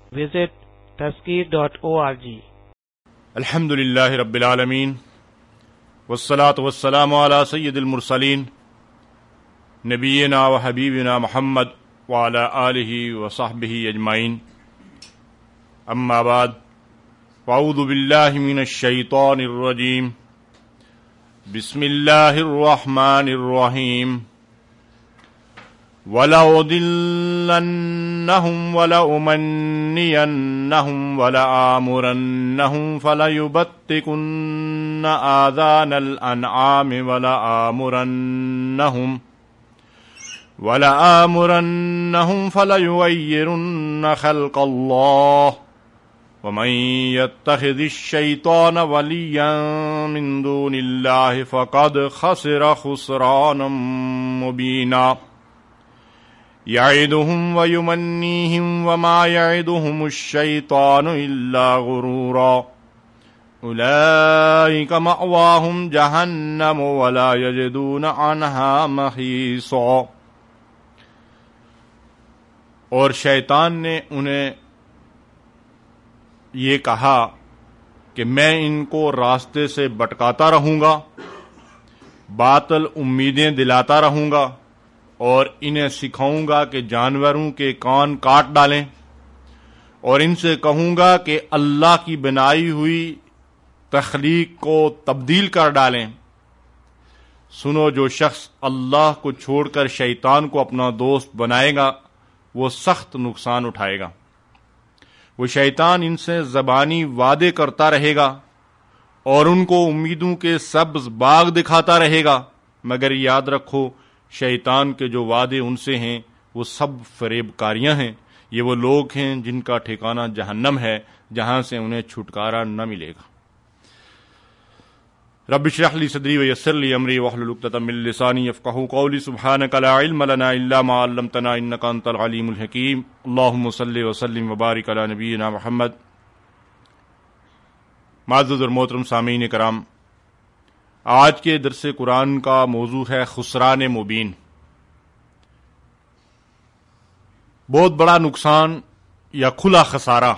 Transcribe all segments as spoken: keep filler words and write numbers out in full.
Visit tazkir dot org. الحمد للہ رب العالمین والصلاة والسلام علی سید المرسلین نبینا و حبیبنا محمد وعلی آلہ وصحبہ اجمعین، اما بعد فاعوذ باللہ من الشیطان الرجیم، بسم اللہ الرحمن الرحیم، وَلَأُضِلَّنَّهُمْ وَلَأُمَنِّيَنَّهُمْ وَلَآمُرَنَّهُمْ فَلَيُبَتِّكُنَّ آذَانَ الْأَنْعَامِ وَلَآمُرَنَّهُمْ وَلَآمُرَنَّهُمْ فَلَيُغَيِّرُنَّ خَلْقَ اللَّهِ وَمَن يَتَّخِذِ الشَّيْطَانَ وَلِيًّا مِن دُونِ اللَّهِ فَقَدْ خَسِرَ خُسْرَانًا مُبِينًا، يَعِدُهُمْ وَيُمَنِّيهِمْ وَمَا يَعِدُهُمُ الشَّيْطَانُ إِلَّا غُرُورًا، أُولَئِكَ مَأْوَاهُمْ جَهَنَّمُ وَلَا يَجِدُونَ عَنْهَا مَحِيصًا۔ اور شیطان نے انہیں یہ کہا کہ میں ان کو راستے سے بٹکاتا رہوں گا، باطل امیدیں دلاتا رہوں گا، اور انہیں سکھاؤں گا کہ جانوروں کے کان کاٹ ڈالیں، اور ان سے کہوں گا کہ اللہ کی بنائی ہوئی تخلیق کو تبدیل کر ڈالیں۔ سنو، جو شخص اللہ کو چھوڑ کر شیطان کو اپنا دوست بنائے گا وہ سخت نقصان اٹھائے گا۔ وہ شیطان ان سے زبانی وعدے کرتا رہے گا اور ان کو امیدوں کے سبز باغ دکھاتا رہے گا، مگر یاد رکھو شیطان کے جو وعدے ان سے ہیں وہ سب فریب کاریاں ہیں۔ یہ وہ لوگ ہیں جن کا ٹھکانہ جہنم ہے، جہاں سے انہیں چھٹکارا نہ ملے گا۔ رب اشرح لی صدری ویسر لی امری واحلل عقدۃ من لسانی یفقہوا قولی، سبحانک لا علم لنا الا ما علمتنا انک انت العلیم الحکیم۔ اللہم صلی وسلم وبارک علی نبینا محمد۔ معزز اور محترم سامعین کرام، آج کے درس قرآن کا موضوع ہے خسران مبین، بہت بڑا نقصان یا کھلا خسارہ۔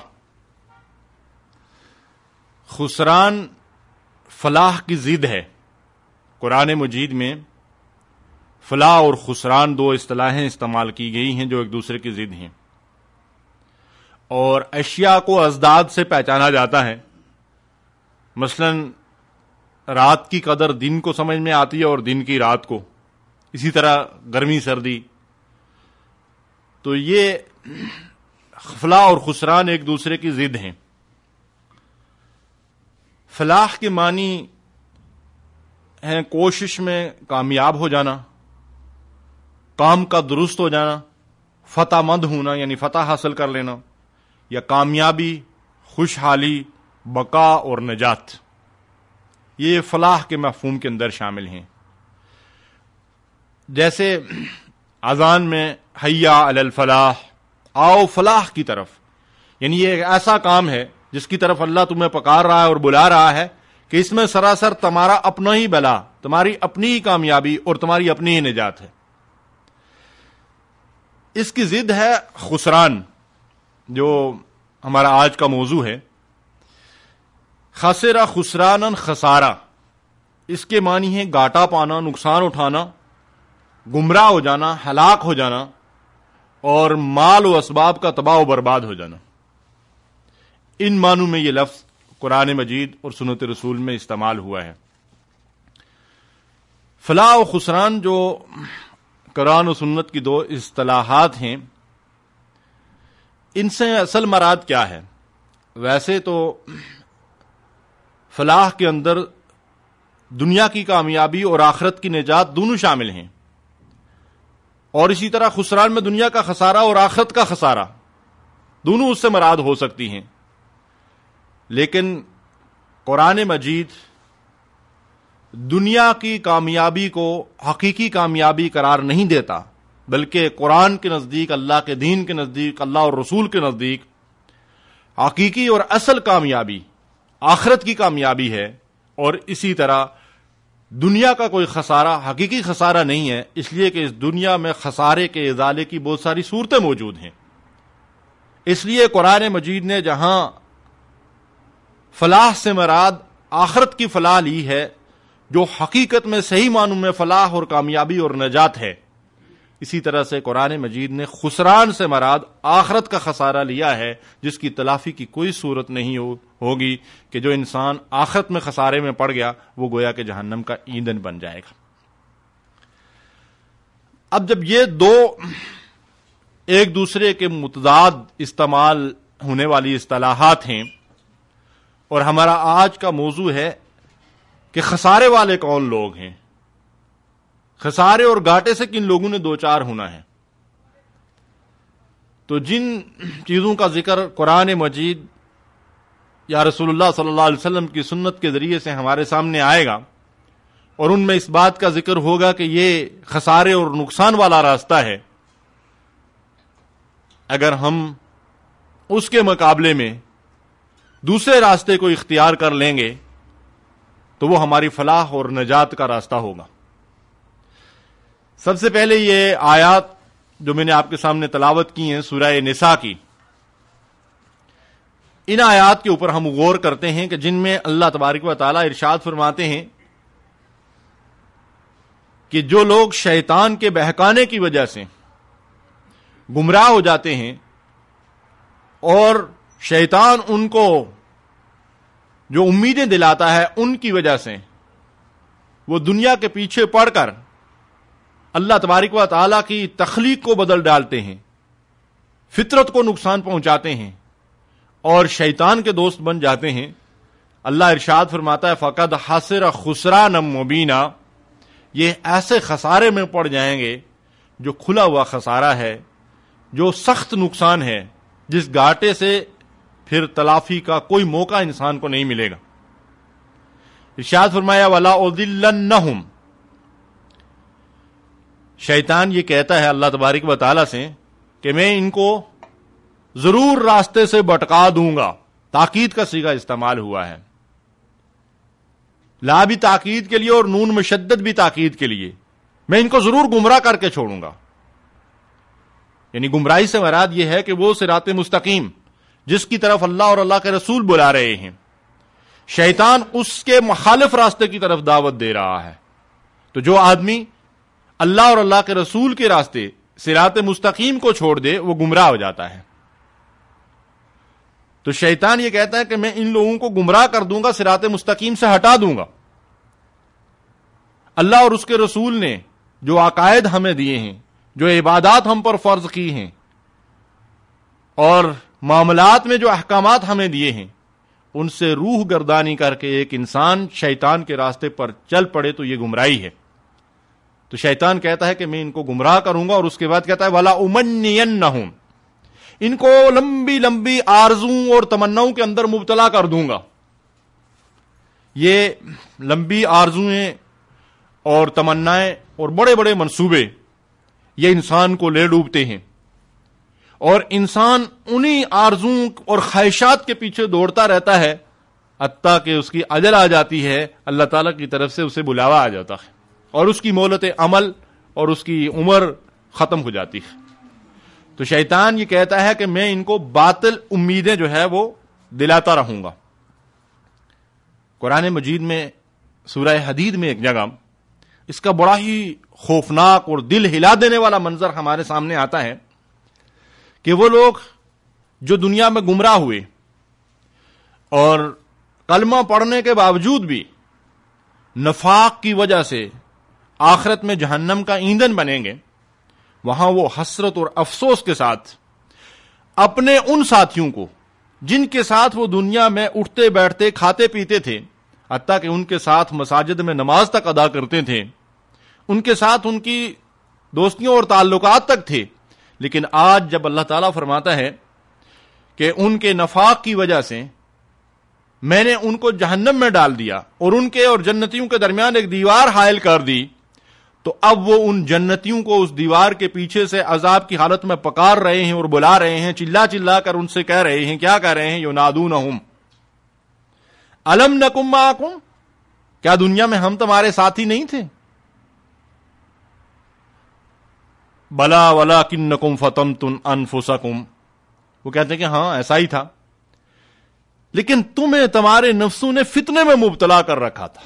خسران فلاح کی ضد ہے۔ قرآن مجید میں فلاح اور خسران دو اصطلاحیں استعمال کی گئی ہیں جو ایک دوسرے کی ضد ہیں، اور اشیاء کو ازداد سے پہچانا جاتا ہے۔ مثلاً رات کی قدر دن کو سمجھ میں آتی ہے اور دن کی رات کو، اسی طرح گرمی سردی۔ تو یہ فلاح اور خسران ایک دوسرے کی ضد ہیں۔ فلاح کے معنی ہیں کوشش میں کامیاب ہو جانا، کام کا درست ہو جانا، فتح مند ہونا یعنی فتح حاصل کر لینا، یا کامیابی، خوشحالی، بقا اور نجات۔ یہ فلاح کے مفہوم کے اندر شامل ہیں۔ جیسے اذان میں حیا علی الفلاح، آؤ فلاح کی طرف، یعنی یہ ایک ایسا کام ہے جس کی طرف اللہ تمہیں پکار رہا ہے اور بلا رہا ہے کہ اس میں سراسر تمہارا اپنا ہی بلا، تمہاری اپنی ہی کامیابی اور تمہاری اپنی ہی نجات ہے۔ اس کی ضد ہے خسران، جو ہمارا آج کا موضوع ہے۔ خسرہ خسرانا خسارہ، اس کے معنی ہے گھاٹا پانا، نقصان اٹھانا، گمراہ ہو جانا، ہلاک ہو جانا، اور مال و اسباب کا تباہ و برباد ہو جانا۔ ان معنوں میں یہ لفظ قرآن مجید اور سنت رسول میں استعمال ہوا ہے۔ فلاح و خسران جو قرآن و سنت کی دو اصطلاحات ہیں، ان سے اصل مراد کیا ہے؟ ویسے تو فلاح کے اندر دنیا کی کامیابی اور آخرت کی نجات دونوں شامل ہیں، اور اسی طرح خسران میں دنیا کا خسارہ اور آخرت کا خسارہ دونوں اس سے مراد ہو سکتی ہیں۔ لیکن قرآن مجید دنیا کی کامیابی کو حقیقی کامیابی قرار نہیں دیتا، بلکہ قرآن کے نزدیک، اللہ کے دین کے نزدیک، اللہ اور رسول کے نزدیک حقیقی اور اصل کامیابی آخرت کی کامیابی ہے، اور اسی طرح دنیا کا کوئی خسارہ حقیقی خسارہ نہیں ہے، اس لیے کہ اس دنیا میں خسارے کے ازالے کی بہت ساری صورتیں موجود ہیں۔ اس لیے قرآن مجید نے جہاں فلاح سے مراد آخرت کی فلاح لی ہے، جو حقیقت میں صحیح معنوں میں فلاح اور کامیابی اور نجات ہے، اسی طرح سے قرآن مجید نے خسران سے مراد آخرت کا خسارہ لیا ہے، جس کی تلافی کی کوئی صورت نہیں ہو ہوگی کہ جو انسان آخرت میں خسارے میں پڑ گیا وہ گویا کہ جہنم کا ایندھن بن جائے گا۔ اب جب یہ دو ایک دوسرے کے متضاد استعمال ہونے والی اصطلاحات ہیں، اور ہمارا آج کا موضوع ہے کہ خسارے والے کون لوگ ہیں، خسارے اور گھاٹے سے کن لوگوں نے دوچار ہونا ہے، تو جن چیزوں کا ذکر قرآن مجید یا رسول اللہ صلی اللہ علیہ وسلم کی سنت کے ذریعے سے ہمارے سامنے آئے گا، اور ان میں اس بات کا ذکر ہوگا کہ یہ خسارے اور نقصان والا راستہ ہے، اگر ہم اس کے مقابلے میں دوسرے راستے کو اختیار کر لیں گے تو وہ ہماری فلاح اور نجات کا راستہ ہوگا۔ سب سے پہلے یہ آیات جو میں نے آپ کے سامنے تلاوت کی ہیں سورہ نساء کی، ان آیات کے اوپر ہم غور کرتے ہیں کہ جن میں اللہ تبارک و تعالیٰ ارشاد فرماتے ہیں کہ جو لوگ شیطان کے بہکانے کی وجہ سے گمراہ ہو جاتے ہیں اور شیطان ان کو جو امیدیں دلاتا ہے ان کی وجہ سے وہ دنیا کے پیچھے پڑ کر اللہ تبارک و تعالیٰ کی تخلیق کو بدل ڈالتے ہیں، فطرت کو نقصان پہنچاتے ہیں اور شیطان کے دوست بن جاتے ہیں، اللہ ارشاد فرماتا ہے فقد خسر خسرانا مبینا، یہ ایسے خسارے میں پڑ جائیں گے جو کھلا ہوا خسارہ ہے، جو سخت نقصان ہے، جس گھاٹے سے پھر تلافی کا کوئی موقع انسان کو نہیں ملے گا۔ ارشاد فرمایا وَلَا أُضِلَّنَّهُمْ، شیطان یہ کہتا ہے اللہ تبارک و تعالیٰ سے کہ میں ان کو ضرور راستے سے بھٹکا دوں گا، تاکید کا صیغہ استعمال ہوا ہے، لا بھی تاکید کے لیے اور نون مشدد بھی تاکید کے لیے، میں ان کو ضرور گمراہ کر کے چھوڑوں گا۔ یعنی گمراہی سے مراد یہ ہے کہ وہ صراط مستقیم جس کی طرف اللہ اور اللہ کے رسول بلا رہے ہیں، شیطان اس کے مخالف راستے کی طرف دعوت دے رہا ہے، تو جو آدمی اللہ اور اللہ کے رسول کے راستے صراط مستقیم کو چھوڑ دے وہ گمراہ ہو جاتا ہے۔ تو شیطان یہ کہتا ہے کہ میں ان لوگوں کو گمراہ کر دوں گا، صراط مستقیم سے ہٹا دوں گا۔ اللہ اور اس کے رسول نے جو عقائد ہمیں دیے ہیں، جو عبادات ہم پر فرض کی ہیں اور معاملات میں جو احکامات ہمیں دیے ہیں، ان سے روح گردانی کر کے ایک انسان شیطان کے راستے پر چل پڑے تو یہ گمراہی ہے۔ تو شیطان کہتا ہے کہ میں ان کو گمراہ کروں گا، اور اس کے بعد کہتا ہے وَلَا أُمَنِّيَنَّهُمْ، ان کو لمبی لمبی آرزوں اور تمناؤں کے اندر مبتلا کر دوں گا۔ یہ لمبی آرزویں اور تمنائیں اور بڑے بڑے منصوبے یہ انسان کو لے ڈوبتے ہیں، اور انسان انہی آرزوں اور خواہشات کے پیچھے دوڑتا رہتا ہے حتیٰ کہ اس کی اجل آ جاتی ہے، اللہ تعالیٰ کی طرف سے اسے بلاوا آ جاتا ہے اور اس کی مہلت عمل اور اس کی عمر ختم ہو جاتی ہے۔ تو شیطان یہ کہتا ہے کہ میں ان کو باطل امیدیں جو ہے وہ دلاتا رہوں گا۔ قرآن مجید میں سورہ حدید میں ایک جگہ اس کا بڑا ہی خوفناک اور دل ہلا دینے والا منظر ہمارے سامنے آتا ہے کہ وہ لوگ جو دنیا میں گمراہ ہوئے اور کلمہ پڑھنے کے باوجود بھی نفاق کی وجہ سے آخرت میں جہنم کا ایندھن بنیں گے، وہاں وہ حسرت اور افسوس کے ساتھ اپنے ان ساتھیوں کو جن کے ساتھ وہ دنیا میں اٹھتے بیٹھتے کھاتے پیتے تھے، حتیٰ کہ ان کے ساتھ مساجد میں نماز تک ادا کرتے تھے، ان کے ساتھ ان کی دوستیوں اور تعلقات تک تھے، لیکن آج جب اللہ تعالیٰ فرماتا ہے کہ ان کے نفاق کی وجہ سے میں نے ان کو جہنم میں ڈال دیا اور ان کے اور جنتیوں کے درمیان ایک دیوار حائل کر دی، تو اب وہ ان جنتیوں کو اس دیوار کے پیچھے سے عذاب کی حالت میں پکار رہے ہیں اور بلا رہے ہیں، چلا چلا کر ان سے کہہ رہے ہیں، کیا کہہ رہے ہیں؟ ینادونہم الم نکم معکم، کیا دنیا میں ہم تمہارے ساتھی نہیں تھے؟ بلا ولکنکم فتنتم انفسکم، وہ کہتے ہیں کہ ہاں ایسا ہی تھا، لیکن تمہیں تمہارے نفسوں نے فتنے میں مبتلا کر رکھا تھا.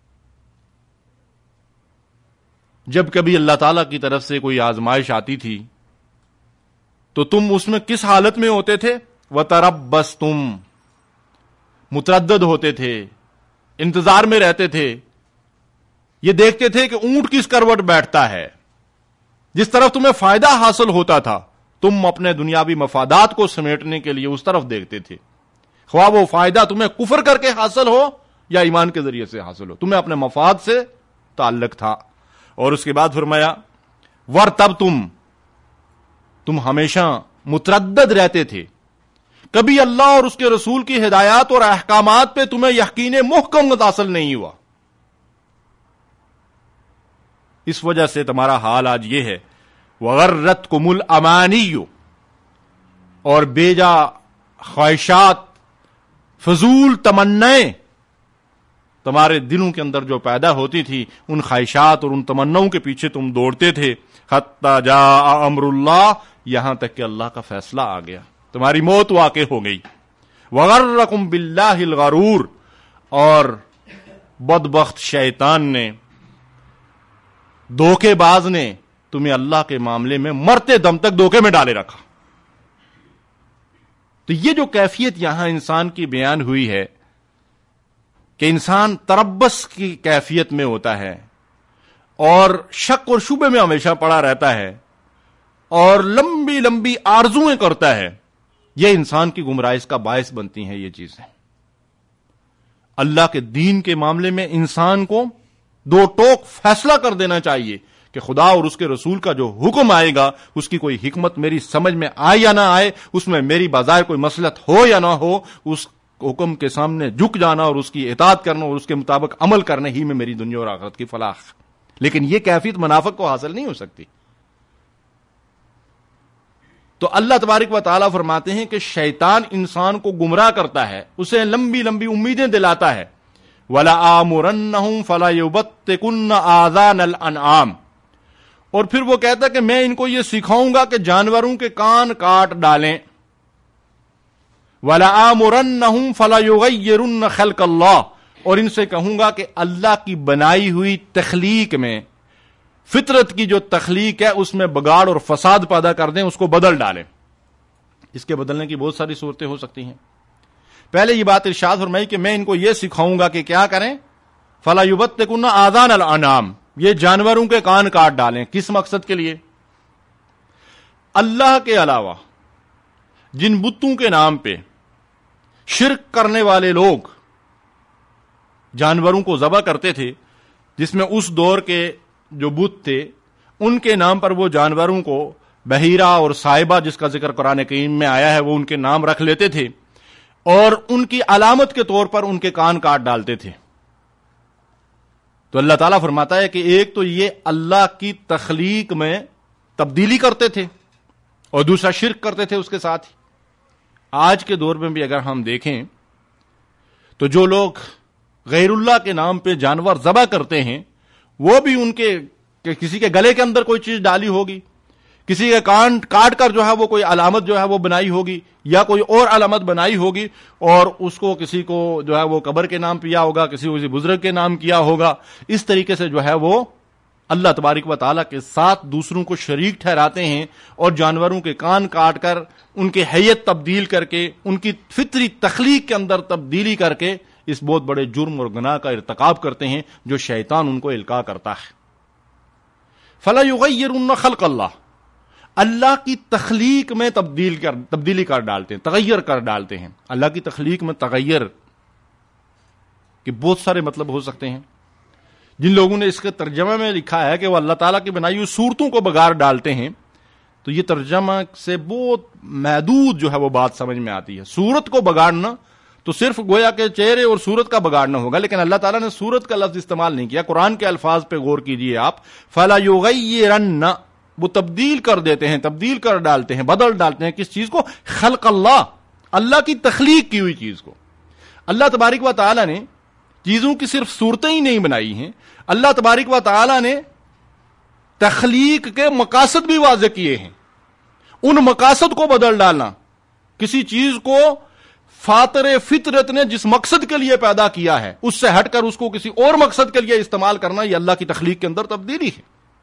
جب کبھی اللہ تعالیٰ کی طرف سے کوئی آزمائش آتی تھی تو تم اس میں کس حالت میں ہوتے تھے؟ وَتَرَبَّصْتُمْ، متردد ہوتے تھے، انتظار میں رہتے تھے، یہ دیکھتے تھے کہ اونٹ کس کروٹ بیٹھتا ہے. جس طرف تمہیں فائدہ حاصل ہوتا تھا تم اپنے دنیاوی مفادات کو سمیٹنے کے لیے اس طرف دیکھتے تھے، خواہ وہ فائدہ تمہیں کفر کر کے حاصل ہو یا ایمان کے ذریعے سے حاصل ہو، تمہیں اپنے مفاد سے تعلق تھا. اور اس کے بعد فرمایا ور تب تم تم ہمیشہ متردد رہتے تھے، کبھی اللہ اور اس کے رسول کی ہدایات اور احکامات پہ تمہیں یقین محکم حاصل نہیں ہوا. اس وجہ سے تمہارا حال آج یہ ہے وَغَرَّتْكُمُ الْأَمَانِيُّ، اور بیجا خواہشات، فضول تمنائیں تمہارے دلوں کے اندر جو پیدا ہوتی تھی، ان خواہشات اور ان تمناؤں کے پیچھے تم دوڑتے تھے. حَتَّى جَاءَ أَمْرُ اللَّهِ، یہاں تک کہ اللہ کا فیصلہ آ گیا، تمہاری موت واقع ہو گئی. وَغَرَّكُمْ بِاللَّهِ الْغَرُورُ، اور بدبخت شیطان نے، دھوکے باز نے تمہیں اللہ کے معاملے میں مرتے دم تک دھوکے میں ڈالے رکھا. تو یہ جو کیفیت یہاں انسان کی بیان ہوئی ہے کہ انسان تربص کی کیفیت میں ہوتا ہے اور شک اور شبے میں ہمیشہ پڑا رہتا ہے اور لمبی لمبی آرزویں کرتا ہے، یہ انسان کی گمراہی کا باعث بنتی ہیں. یہ چیزیں اللہ کے دین کے معاملے میں انسان کو دو ٹوک فیصلہ کر دینا چاہیے کہ خدا اور اس کے رسول کا جو حکم آئے گا اس کی کوئی حکمت میری سمجھ میں آئے یا نہ آئے، اس میں میری بظاہر کوئی مصلحت ہو یا نہ ہو، اس حکم کے سامنے جھک جانا اور اس کی اطاعت کرنا اور اس کے مطابق عمل کرنے ہی میں میری دنیا اور آخرت کی فلاح. لیکن یہ کیفیت منافق کو حاصل نہیں ہو سکتی. تو اللہ تبارک و تعالیٰ فرماتے ہیں کہ شیطان انسان کو گمراہ کرتا ہے، اسے لمبی لمبی امیدیں دلاتا ہے. وَلَآمُرَنَّهُمْ فَلَيُبَتِّكُنَّ آذَانَ الْأَنْعَامِ، اور پھر وہ کہتا ہے کہ میں ان کو یہ سکھاؤں گا کہ جانوروں کے کان کاٹ ڈالیں. وَلَآمُرَنَّهُمْ فَلَيُغَيِّرُنَّ خَلْقَ اللَّهِ، اور ان سے کہوں گا کہ اللہ کی بنائی ہوئی تخلیق میں، فطرت کی جو تخلیق ہے اس میں بگاڑ اور فساد پیدا کر دیں، اس کو بدل ڈالیں. اس کے بدلنے کی بہت ساری صورتیں ہو سکتی ہیں. پہلے یہ بات ارشاد فرمائی کہ میں ان کو یہ سکھاؤں گا کہ کیا کریں، فَلَا يُبَتِّكُنَّ آذَانَ الْأَنْعَامِ، یہ جانوروں کے کان کاٹ ڈالیں. کس مقصد کے لیے؟ اللہ کے علاوہ جن بتوں کے نام پہ شرک کرنے والے لوگ جانوروں کو ذبح کرتے تھے، جس میں اس دور کے جو بت تھے ان کے نام پر وہ جانوروں کو بحیرہ اور صاحبہ، جس کا ذکر قرآن کریم میں آیا ہے، وہ ان کے نام رکھ لیتے تھے اور ان کی علامت کے طور پر ان کے کان کاٹ ڈالتے تھے. تو اللہ تعالیٰ فرماتا ہے کہ ایک تو یہ اللہ کی تخلیق میں تبدیلی کرتے تھے اور دوسرا شرک کرتے تھے اس کے ساتھ ہی. آج کے دور میں بھی اگر ہم دیکھیں تو جو لوگ غیر اللہ کے نام پہ جانور ذبح کرتے ہیں، وہ بھی ان کے کہ کسی کے گلے کے اندر کوئی چیز ڈالی ہوگی، کسی کے کان کاٹ کر جو ہے وہ کوئی علامت جو ہے وہ بنائی ہوگی یا کوئی اور علامت بنائی ہوگی، اور اس کو کسی کو جو ہے وہ قبر کے نام کیا ہوگا، کسی کو کسی بزرگ کے نام کیا ہوگا. اس طریقے سے جو ہے وہ اللہ تبارک و تعالیٰ کے ساتھ دوسروں کو شریک ٹھہراتے ہیں اور جانوروں کے کان کاٹ کر ان کی حیت تبدیل کر کے، ان کی فطری تخلیق کے اندر تبدیلی کر کے اس بہت بڑے جرم اور گناہ کا ارتکاب کرتے ہیں جو شیطان ان کو القاء کرتا ہے. فَلَا يُغَيِّرُنَّ خَلْقَ اللَّهِ، اللہ کی تخلیق میں تبدیل کر تبدیلی کر ڈالتے ہیں، تغیر کر ڈالتے ہیں. اللہ کی تخلیق میں تغیر کے بہت سارے مطلب ہو سکتے ہیں. جن لوگوں نے اس کے ترجمے میں لکھا ہے کہ وہ اللہ تعالیٰ کی بنائی ہوئی صورتوں کو بگاڑ ڈالتے ہیں، تو یہ ترجمہ سے بہت محدود جو ہے وہ بات سمجھ میں آتی ہے. صورت کو بگاڑنا تو صرف گویا کہ چہرے اور صورت کا بگاڑنا ہوگا، لیکن اللہ تعالیٰ نے صورت کا لفظ استعمال نہیں کیا. قرآن کے الفاظ پہ غور کیجئے آپ. فَلَا يُغَيِّرَنَّ، وہ تبدیل کر دیتے ہیں، تبدیل کر ڈالتے ہیں، بدل ڈالتے ہیں. کس چیز کو؟ خلق اللہ، اللہ کی تخلیق کی ہوئی چیز کو. اللہ تبارک و تعالیٰ نے چیزوں کی صرف صورتیں ہی نہیں بنائی ہیں، اللہ تبارک و تعالیٰ نے تخلیق کے مقاصد بھی واضح کیے ہیں. ان مقاصد کو بدل ڈالنا کسی چیز کو فاطر فطرت نے جس مقصد کے لیے پیدا کیا ہے اس سے ہٹ کر اس کو کسی اور مقصد کے لیے استعمال کرنا، یہ اللہ کی تخلیق کے اندر تبدیلی ہے۔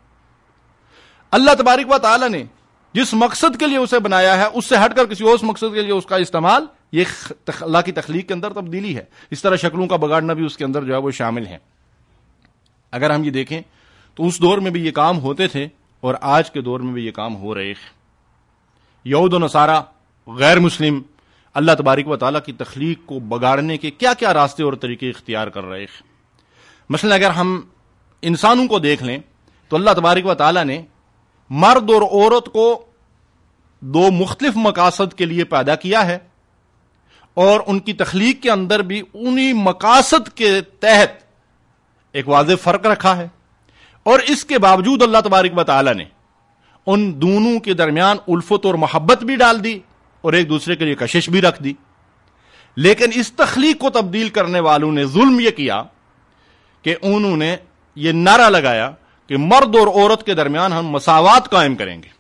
اللہ تبارک و تعالی نے جس مقصد کے لیے اسے بنایا ہے اس سے ہٹ کر کسی اور مقصد کے لیے اس کا استعمال، یہ اللہ کی تخلیق کے اندر تبدیلی ہے۔ اس طرح شکلوں کا بگاڑنا بھی اس کے اندر جو ہے وہ شامل ہے۔ اگر ہم یہ دیکھیں تو اس دور میں بھی یہ کام ہوتے تھے اور آج کے دور میں بھی یہ کام ہو رہے ہیں۔ یہود و نصارہ، غیر مسلم، اللہ تبارک و تعالیٰ کی تخلیق کو بگاڑنے کے کیا کیا راستے اور طریقے اختیار کر رہے ہیں۔ مثلا اگر ہم انسانوں کو دیکھ لیں تو اللہ تبارک و تعالیٰ نے مرد اور عورت کو دو مختلف مقاصد کے لیے پیدا کیا ہے، اور ان کی تخلیق کے اندر بھی انہی مقاصد کے تحت ایک واضح فرق رکھا ہے، اور اس کے باوجود اللہ تبارک و تعالیٰ نے ان دونوں کے درمیان الفت اور محبت بھی ڈال دی اور ایک دوسرے کے لیے کشش بھی رکھ دی۔ لیکن اس تخلیق کو تبدیل کرنے والوں نے ظلم یہ کیا کہ انہوں نے یہ نعرہ لگایا کہ مرد اور عورت کے درمیان ہم مساوات قائم کریں گے۔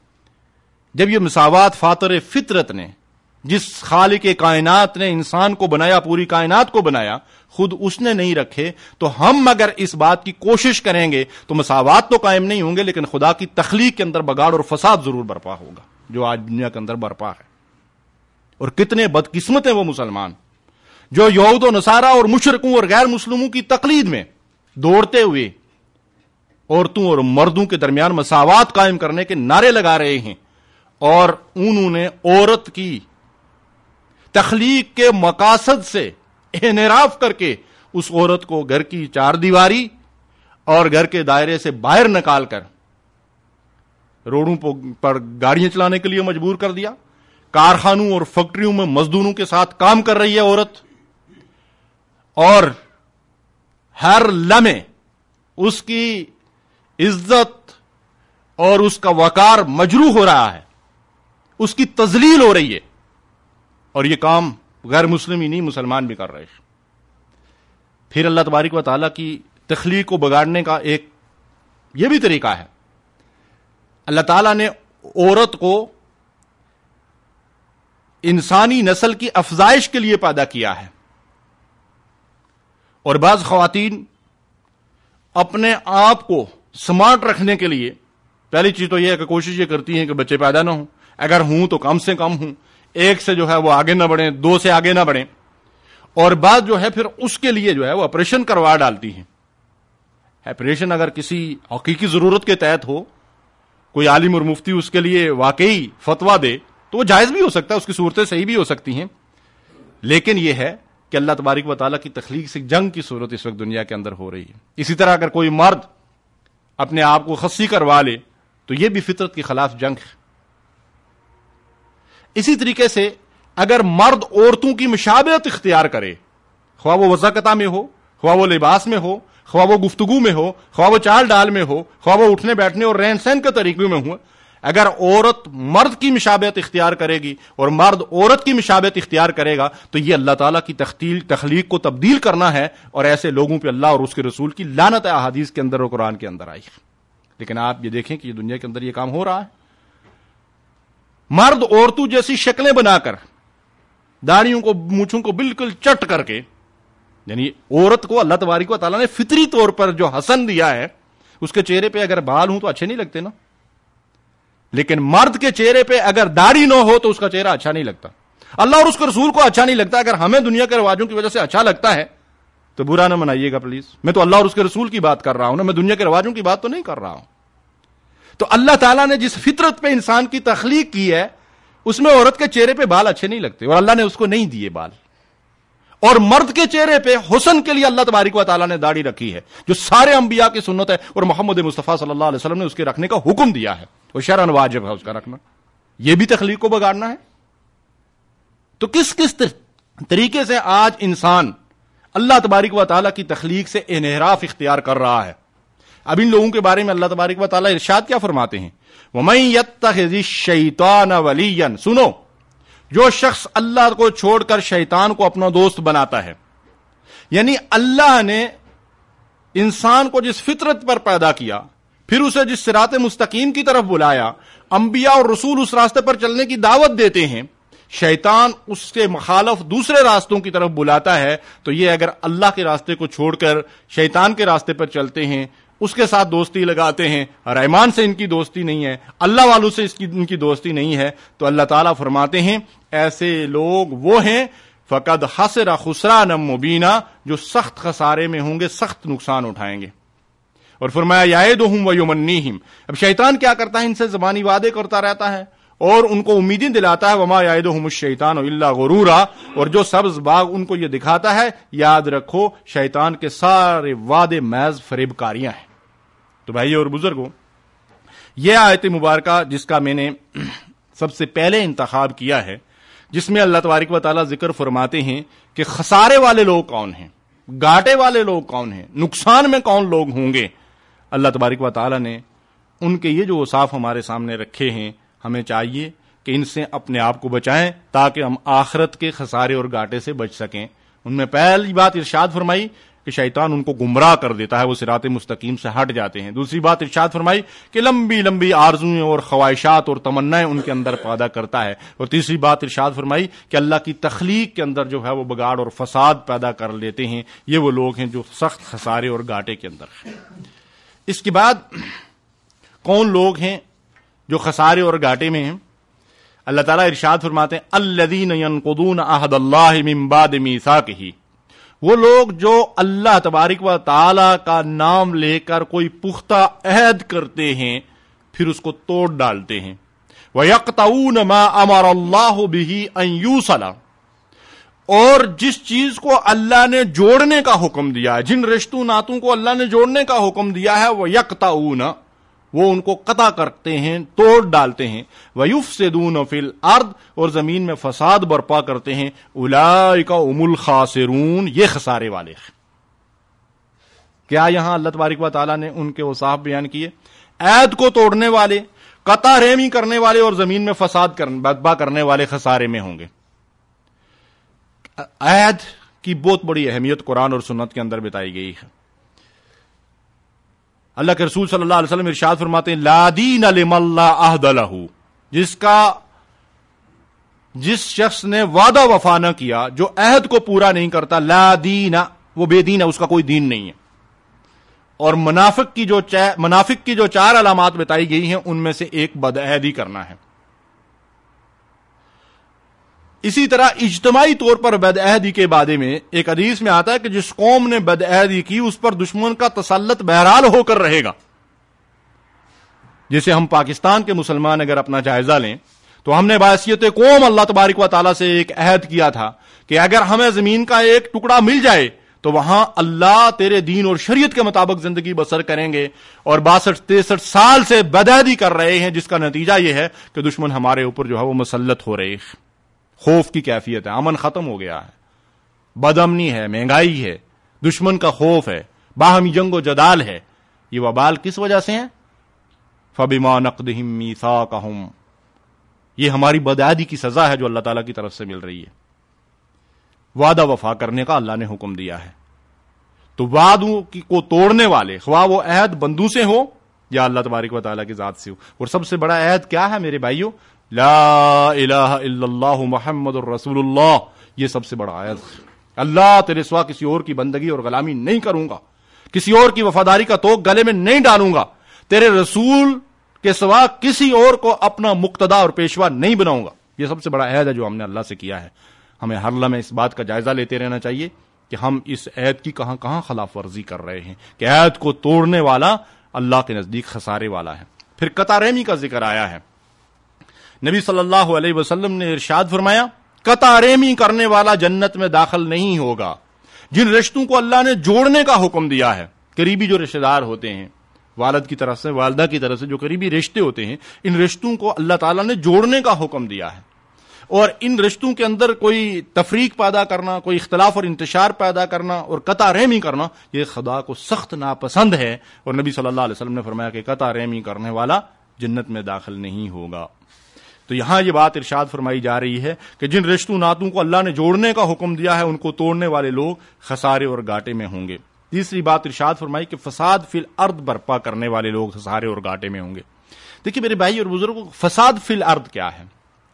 جب یہ مساوات فاطر فطرت نے، جس خالق کائنات نے انسان کو بنایا، پوری کائنات کو بنایا، خود اس نے نہیں رکھے، تو ہم اگر اس بات کی کوشش کریں گے تو مساوات تو قائم نہیں ہوں گے، لیکن خدا کی تخلیق کے اندر بگاڑ اور فساد ضرور برپا ہوگا، جو آج دنیا کے اندر برپا ہے۔ اور کتنے بدقسمت ہیں وہ مسلمان جو یہود و نصارہ اور مشرکوں اور غیر مسلموں کی تقلید میں دوڑتے ہوئے عورتوں اور مردوں کے درمیان مساوات قائم کرنے کے نعرے لگا رہے ہیں، اور انہوں نے عورت کی تخلیق کے مقاصد سے انحراف کر کے اس عورت کو گھر کی چار دیواری اور گھر کے دائرے سے باہر نکال کر روڈوں پر گاڑیاں چلانے کے لیے مجبور کر دیا۔ کارخانوں اور فیکٹریوں میں مزدوروں کے ساتھ کام کر رہی ہے عورت، اور ہر لمحے اس کی عزت اور اس کا وقار مجروح ہو رہا ہے، اس کی تذلیل ہو رہی ہے، اور یہ کام غیر مسلم ہی نہیں، مسلمان بھی کر رہے ہیں۔ پھر اللہ تبارک و تعالیٰ کی تخلیق کو بگاڑنے کا ایک یہ بھی طریقہ ہے، اللہ تعالیٰ نے عورت کو انسانی نسل کی افزائش کے لیے پیدا کیا ہے، اور بعض خواتین اپنے آپ کو سمارٹ رکھنے کے لیے پہلی چیز تو یہ ہے کہ کوشش یہ کرتی ہیں کہ بچے پیدا نہ ہوں، اگر ہوں تو کم سے کم ہوں، ایک سے جو ہے وہ آگے نہ بڑھیں، دو سے آگے نہ بڑھیں، اور بعد جو ہے پھر اس کے لیے جو ہے وہ آپریشن کروا ڈالتی ہیں۔ آپریشن اگر کسی حقیقی ضرورت کے تحت ہو، کوئی عالم اور مفتی اس کے لیے واقعی فتویٰ دے تو وہ جائز بھی ہو سکتا ہے، اس کی صورتیں صحیح بھی ہو سکتی ہیں، لیکن یہ ہے کہ اللہ تبارک و تعالیٰ کی تخلیق سے جنگ کی صورت اس وقت دنیا کے اندر ہو رہی ہے۔ اسی طرح اگر کوئی مرد اپنے آپ کو خصی کروا لے تو یہ بھی فطرت کے خلاف جنگ ہے۔ اسی طریقے سے اگر مرد عورتوں کی مشابہت اختیار کرے، خواہ وہ وضاقتہ میں ہو، خواہ وہ لباس میں ہو، خواہ وہ گفتگو میں ہو، خواہ وہ چال ڈال میں ہو، خواہ وہ اٹھنے بیٹھنے اور رہن سہن کے طریقے میں ہو، اگر عورت مرد کی مشابہت اختیار کرے گی اور مرد عورت کی مشابہت اختیار کرے گا تو یہ اللہ تعالیٰ کی تخلیق کو تبدیل کرنا ہے، اور ایسے لوگوں پہ اللہ اور اس کے رسول کی لعنت احادیث کے اندر اور قرآن کے اندر آئی۔ لیکن آپ یہ دیکھیں کہ یہ دنیا کے اندر یہ کام ہو رہا ہے، مرد عورتوں جیسی شکلیں بنا کر، داڑھیوں کو مونچھوں کو بالکل چٹ کر کے، یعنی عورت کو اللہ تبارک و تعالیٰ نے فطری طور پر جو حسن دیا ہے، اس کے چہرے پہ اگر بال ہوں تو اچھے نہیں لگتے نا، لیکن مرد کے چہرے پہ اگر داڑھی نہ ہو تو اس کا چہرہ اچھا نہیں لگتا، اللہ اور اس کے رسول کو اچھا نہیں لگتا۔ اگر ہمیں دنیا کے رواجوں کی وجہ سے اچھا لگتا ہے تو برا نہ منائیے گا پلیز، میں تو اللہ اور اس کے رسول کی بات کر رہا ہوں نا، میں دنیا کے رواجوں کی بات تو نہیں کر رہا ہوں۔ تو اللہ تعالیٰ نے جس فطرت پہ انسان کی تخلیق کی ہے اس میں عورت کے چہرے پہ بال اچھے نہیں لگتے، اور اللہ نے اس کو نہیں دیے بال، اور مرد کے چہرے پہ حسن کے لیے اللہ تبارک و تعالیٰ نے داڑھی رکھی ہے، جو سارے انبیاء کی سنت ہے، اور محمد مصطفیٰ صلی اللہ علیہ وسلم نے اس کے رکھنے کا حکم دیا ہے، اور شرعاً واجب ہے اس کا رکھنا۔ یہ بھی تخلیق کو بگاڑنا ہے۔ تو کس کس طریقے سے آج انسان اللہ تبارک و تعالیٰ کی تخلیق سے انحراف اختیار کر رہا ہے۔ اب ان لوگوں کے بارے میں اللہ تبارک و تعالیٰ ارشاد کیا فرماتے ہیں؟ وَمَن يَتَّخِذِ الشَّيْطَانَ وَلِيًّا، سنو، جو شخص اللہ کو چھوڑ کر شیطان کو اپنا دوست بناتا ہے، یعنی اللہ نے انسان کو جس فطرت پر پیدا کیا، پھر اسے جس صراط مستقیم کی طرف بلایا، انبیاء اور رسول اس راستے پر چلنے کی دعوت دیتے ہیں، شیطان اس کے مخالف دوسرے راستوں کی طرف بلاتا ہے تو یہ اگر اللہ کے راستے کو چھوڑ کر شیطان کے راستے پر چلتے ہیں، اس کے ساتھ دوستی لگاتے ہیں، رحمان سے ان کی دوستی نہیں ہے، اللہ والوں سے اس کی ان کی دوستی نہیں ہے، تو اللہ تعالیٰ فرماتے ہیں ایسے لوگ وہ ہیں فقد خسر خسرانا مبینا، جو سخت خسارے میں ہوں گے، سخت نقصان اٹھائیں گے۔ اور فرمایا یعدہم ویمنیہم، اب شیطان کیا کرتا ہے؟ ان سے زبانی وعدے کرتا رہتا ہے اور ان کو امیدیں دلاتا ہے، وما یعدہم الشیطان الا غرورا، اور جو سبز باغ ان کو یہ دکھاتا ہے، یاد رکھو شیطان کے سارے وعدے محض فریب کاریاں ہیں۔ تو بھائیو اور بزرگوں، یہ آیت مبارکہ جس کا میں نے سب سے پہلے انتخاب کیا ہے، جس میں اللہ تبارک و تعالیٰ ذکر فرماتے ہیں کہ خسارے والے لوگ کون ہیں، گاٹے والے لوگ کون ہیں، نقصان میں کون لوگ ہوں گے، اللہ تبارک و تعالیٰ نے ان کے یہ جو اوصاف ہمارے سامنے رکھے ہیں، ہمیں چاہیے کہ ان سے اپنے آپ کو بچائیں تاکہ ہم آخرت کے خسارے اور گاٹے سے بچ سکیں۔ ان میں پہلی بات ارشاد فرمائی کہ شیطان ان کو گمراہ کر دیتا ہے، وہ صراط مستقیم سے ہٹ جاتے ہیں۔ دوسری بات ارشاد فرمائی کہ لمبی لمبی آرزویں اور خواہشات اور تمنائیں ان کے اندر پیدا کرتا ہے۔ اور تیسری بات ارشاد فرمائی کہ اللہ کی تخلیق کے اندر جو ہے وہ بگاڑ اور فساد پیدا کر لیتے ہیں۔ یہ وہ لوگ ہیں جو سخت خسارے اور گاٹے کے اندر ہیں۔ اس کے بعد کون لوگ ہیں جو خسارے اور گاٹے میں ہیں؟ اللہ تعالیٰ ارشاد فرماتے ہیں الذین ینقضون عہد اللہ من بعد میثاقہ، وہ لوگ جو اللہ تبارک و تعالی کا نام لے کر کوئی پختہ عہد کرتے ہیں پھر اس کو توڑ ڈالتے ہیں۔ وَيَقْطَعُونَ مَا أَمَرَ اللَّهُ بِهِ أَن يُوصَلَ، اور جس چیز کو اللہ نے جوڑنے کا حکم دیا ہے، جن رشتوں ناتوں کو اللہ نے جوڑنے کا حکم دیا ہے، وہ یقطعون، وہ ان کو قطع کرتے ہیں، توڑ ڈالتے ہیں۔ وَيُفْسِدُونَ فِي الْأَرْضِ، اور زمین میں فساد برپا کرتے ہیں۔ اولئک هم الخاسرون، یہ خسارے والے ہیں۔ کیا یہاں اللہ تبارک و تعالیٰ نے ان کے اوصاف بیان کیے؟ عہد کو توڑنے والے، قطع رحمی کرنے والے اور زمین میں فساد برپا کرنے والے خسارے میں ہوں گے۔ عہد کی بہت بڑی اہمیت قرآن اور سنت کے اندر بتائی گئی ہے۔ اللہ کے رسول صلی اللہ علیہ وسلم ارشاد فرماتے ہیں لا دین لمن لا عہد لہ، جس کا جس شخص نے وعدہ وفا نہ کیا، جو عہد کو پورا نہیں کرتا، لا دین، وہ بے دین ہے، اس کا کوئی دین نہیں ہے۔ اور منافق کی جو منافق کی جو چار علامات بتائی گئی ہیں ان میں سے ایک بدعہدی کرنا ہے۔ اسی طرح اجتماعی طور پر بدعہدی کے بارے میں ایک حدیث میں آتا ہے کہ جس قوم نے بدعہدی کی اس پر دشمن کا تسلط بہرحال ہو کر رہے گا۔ جیسے ہم پاکستان کے مسلمان اگر اپنا جائزہ لیں تو ہم نے بحیثیت قوم اللہ تبارک و تعالیٰ سے ایک عہد کیا تھا کہ اگر ہمیں زمین کا ایک ٹکڑا مل جائے تو وہاں اللہ تیرے دین اور شریعت کے مطابق زندگی بسر کریں گے، اور باسٹھ تریسٹھ سال سے بدعہدی کر رہے ہیں، جس کا نتیجہ یہ ہے کہ دشمن ہمارے اوپر جو ہے وہ مسلط ہو رہے ہیں۔ خوف کی کیفیت ہے، امن ختم ہو گیا ہے، بد امنی ہے، مہنگائی ہے، دشمن کا خوف ہے، باہمی جنگ و جدال ہے۔ یہ وبال کس وجہ سے ہیں؟ فَبِمَا نَقْضِهِم مِّيثَاقَهُمْ، یہ ہماری بدعہدی کی سزا ہے جو اللہ تعالیٰ کی طرف سے مل رہی ہے۔ وعدہ وفا کرنے کا اللہ نے حکم دیا ہے، تو وعدوں کو توڑنے والے، خواہ وہ عہد بندوں سے ہو یا اللہ تبارک و تعالیٰ کی ذات سے ہو۔ اور سب سے بڑا عہد کیا ہے میرے بھائیو؟ لا الہ الا اللہ محمد الرسول اللہ، یہ سب سے بڑا عہد۔ اللہ تیرے سوا کسی اور کی بندگی اور غلامی نہیں کروں گا، کسی اور کی وفاداری کا توق گلے میں نہیں ڈالوں گا، تیرے رسول کے سوا کسی اور کو اپنا مقتدا اور پیشوا نہیں بناؤں گا۔ یہ سب سے بڑا عہد ہے جو ہم نے اللہ سے کیا ہے۔ ہمیں ہر لمحے اس بات کا جائزہ لیتے رہنا چاہیے کہ ہم اس عہد کی کہاں کہاں خلاف ورزی کر رہے ہیں، کہ عہد کو توڑنے والا اللہ کے نزدیک خسارے والا ہے۔ پھر قطع رحمی کا ذکر آیا ہے۔ نبی صلی اللہ علیہ وسلم نے ارشاد فرمایا قطع رحمی کرنے والا جنت میں داخل نہیں ہوگا۔ جن رشتوں کو اللہ نے جوڑنے کا حکم دیا ہے، قریبی جو رشتہ دار ہوتے ہیں، والد کی طرف سے، والدہ کی طرف سے جو قریبی رشتے ہوتے ہیں، ان رشتوں کو اللہ تعالیٰ نے جوڑنے کا حکم دیا ہے۔ اور ان رشتوں کے اندر کوئی تفریق پیدا کرنا، کوئی اختلاف اور انتشار پیدا کرنا اور قطع رحمی کرنا، یہ خدا کو سخت ناپسند ہے۔ اور نبی صلی اللہ علیہ وسلم نے فرمایا کہ قطع رحمی کرنے والا جنت میں داخل نہیں ہوگا۔ تو یہاں یہ بات ارشاد فرمائی جا رہی ہے کہ جن رشتوں ناتوں کو اللہ نے جوڑنے کا حکم دیا ہے ان کو توڑنے والے لوگ خسارے اور گاٹے میں ہوں گے۔ تیسری بات ارشاد فرمائی کہ فساد فی الارض برپا کرنے والے لوگ خسارے اور گاٹے میں ہوں گے۔ دیکھیے میرے بھائی اور بزرگوں، فساد فی الارض کیا ہے؟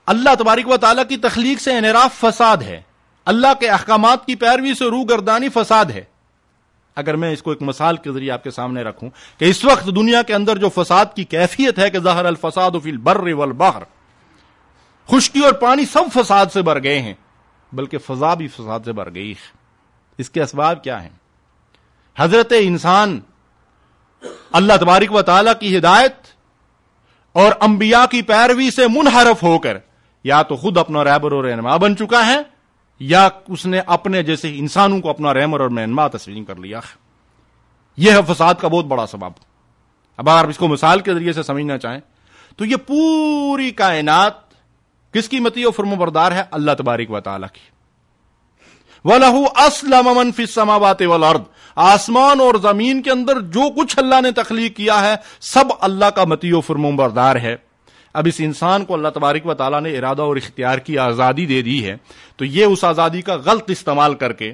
اللہ تبارک و تعالیٰ کی تخلیق سے انحراف فساد ہے، اللہ کے احکامات کی پیروی سے روگردانی فساد ہے۔ اگر میں اس کو ایک مثال کے ذریعے آپ کے سامنے رکھوں کہ اس وقت دنیا کے اندر جو فساد کی کیفیت ہے کہ ظہر الفساد فی البر والبحر، خشکی اور پانی سب فساد سے بھر گئے ہیں، بلکہ فضا بھی فساد سے بھر گئی ہے۔ اس کے اسباب کیا ہیں؟ حضرت انسان اللہ تبارک و تعالیٰ کی ہدایت اور انبیاء کی پیروی سے منحرف ہو کر یا تو خود اپنا رہبر اور رہنما بن چکا ہے، یا اس نے اپنے جیسے انسانوں کو اپنا رہبر اور رہنما تسلیم کر لیا۔ یہ ہے فساد کا بہت بڑا سبب۔ اب اگر اس کو مثال کے ذریعے سے سمجھنا چاہیں تو یہ پوری کائنات کس کی مطیع و فرمانبردار ہے؟ اللہ تبارک و تعالیٰ کی۔ وَلَهُ أَسْلَمَ مَن فِي السَّمَاوَاتِ وَالْأَرْضِ، آسمان اور زمین کے اندر جو کچھ اللہ نے تخلیق کیا ہے سب اللہ کا مطیع و فرمانبردار ہے۔ اب اس انسان کو اللہ تبارک و تعالیٰ نے ارادہ اور اختیار کی آزادی دے دی ہے، تو یہ اس آزادی کا غلط استعمال کر کے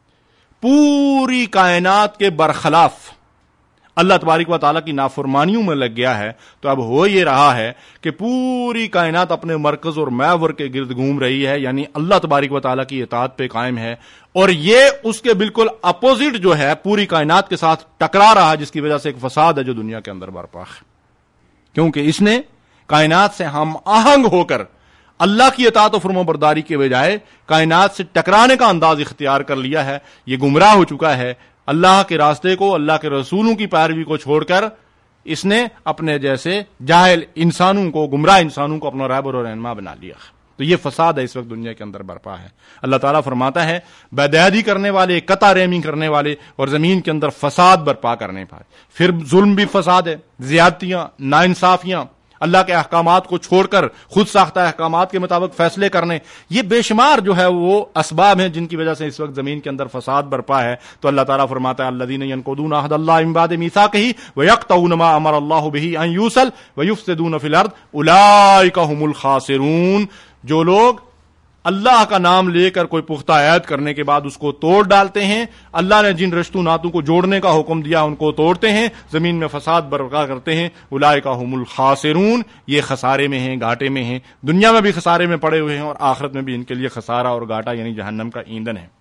پوری کائنات کے برخلاف اللہ تبارک و تعالیٰ کی نافرمانیوں میں لگ گیا ہے۔ تو اب ہو یہ رہا ہے کہ پوری کائنات اپنے مرکز اور محور کے گرد گھوم رہی ہے، یعنی اللہ تبارک و تعالیٰ کی اطاعت پہ قائم ہے، اور یہ اس کے بالکل اپوزٹ جو ہے پوری کائنات کے ساتھ ٹکرا رہا ہے، جس کی وجہ سے ایک فساد ہے جو دنیا کے اندر برپا ہے، کیونکہ اس نے کائنات سے ہم آہنگ ہو کر اللہ کی اطاعت و فرمانبرداری کے بجائے کائنات سے ٹکرانے کا انداز اختیار کر لیا ہے۔ یہ گمراہ ہو چکا ہے، اللہ کے راستے کو، اللہ کے رسولوں کی پیروی کو چھوڑ کر اس نے اپنے جیسے جاہل انسانوں کو، گمراہ انسانوں کو اپنا رہبر اور رہنما بنا لیا۔ تو یہ فساد ہے اس وقت دنیا کے اندر برپا ہے۔ اللہ تعالیٰ فرماتا ہے بدعہدی کرنے والے، قطع رحمی کرنے والے اور زمین کے اندر فساد برپا کرنے پائے۔ پھر ظلم بھی فساد ہے، زیادتیاں، ناانصافیاں، اللہ کے احکامات کو چھوڑ کر خود ساختہ احکامات کے مطابق فیصلے کرنے، یہ بے شمار جو ہے وہ اسباب ہیں جن کی وجہ سے اس وقت زمین کے اندر فساد برپا ہے۔ تو اللہ تعالیٰ فرماتا ہے الذین ینقضون عہد اللہ من بعد میثاقہ ویقطعون ما امر اللہ بہ ان یوصل ویفسدون فی الارض اولئک هم الخاسرون، جو لوگ اللہ کا نام لے کر کوئی پختہ عہد کرنے کے بعد اس کو توڑ ڈالتے ہیں، اللہ نے جن رشتوں ناتوں کو جوڑنے کا حکم دیا ان کو توڑتے ہیں، زمین میں فساد برپا کرتے ہیں، اولئک هم الخاسرون، یہ خسارے میں ہیں، گھاٹے میں ہیں، دنیا میں بھی خسارے میں پڑے ہوئے ہیں اور آخرت میں بھی ان کے لیے خسارہ اور گھاٹا یعنی جہنم کا ایندھن ہے۔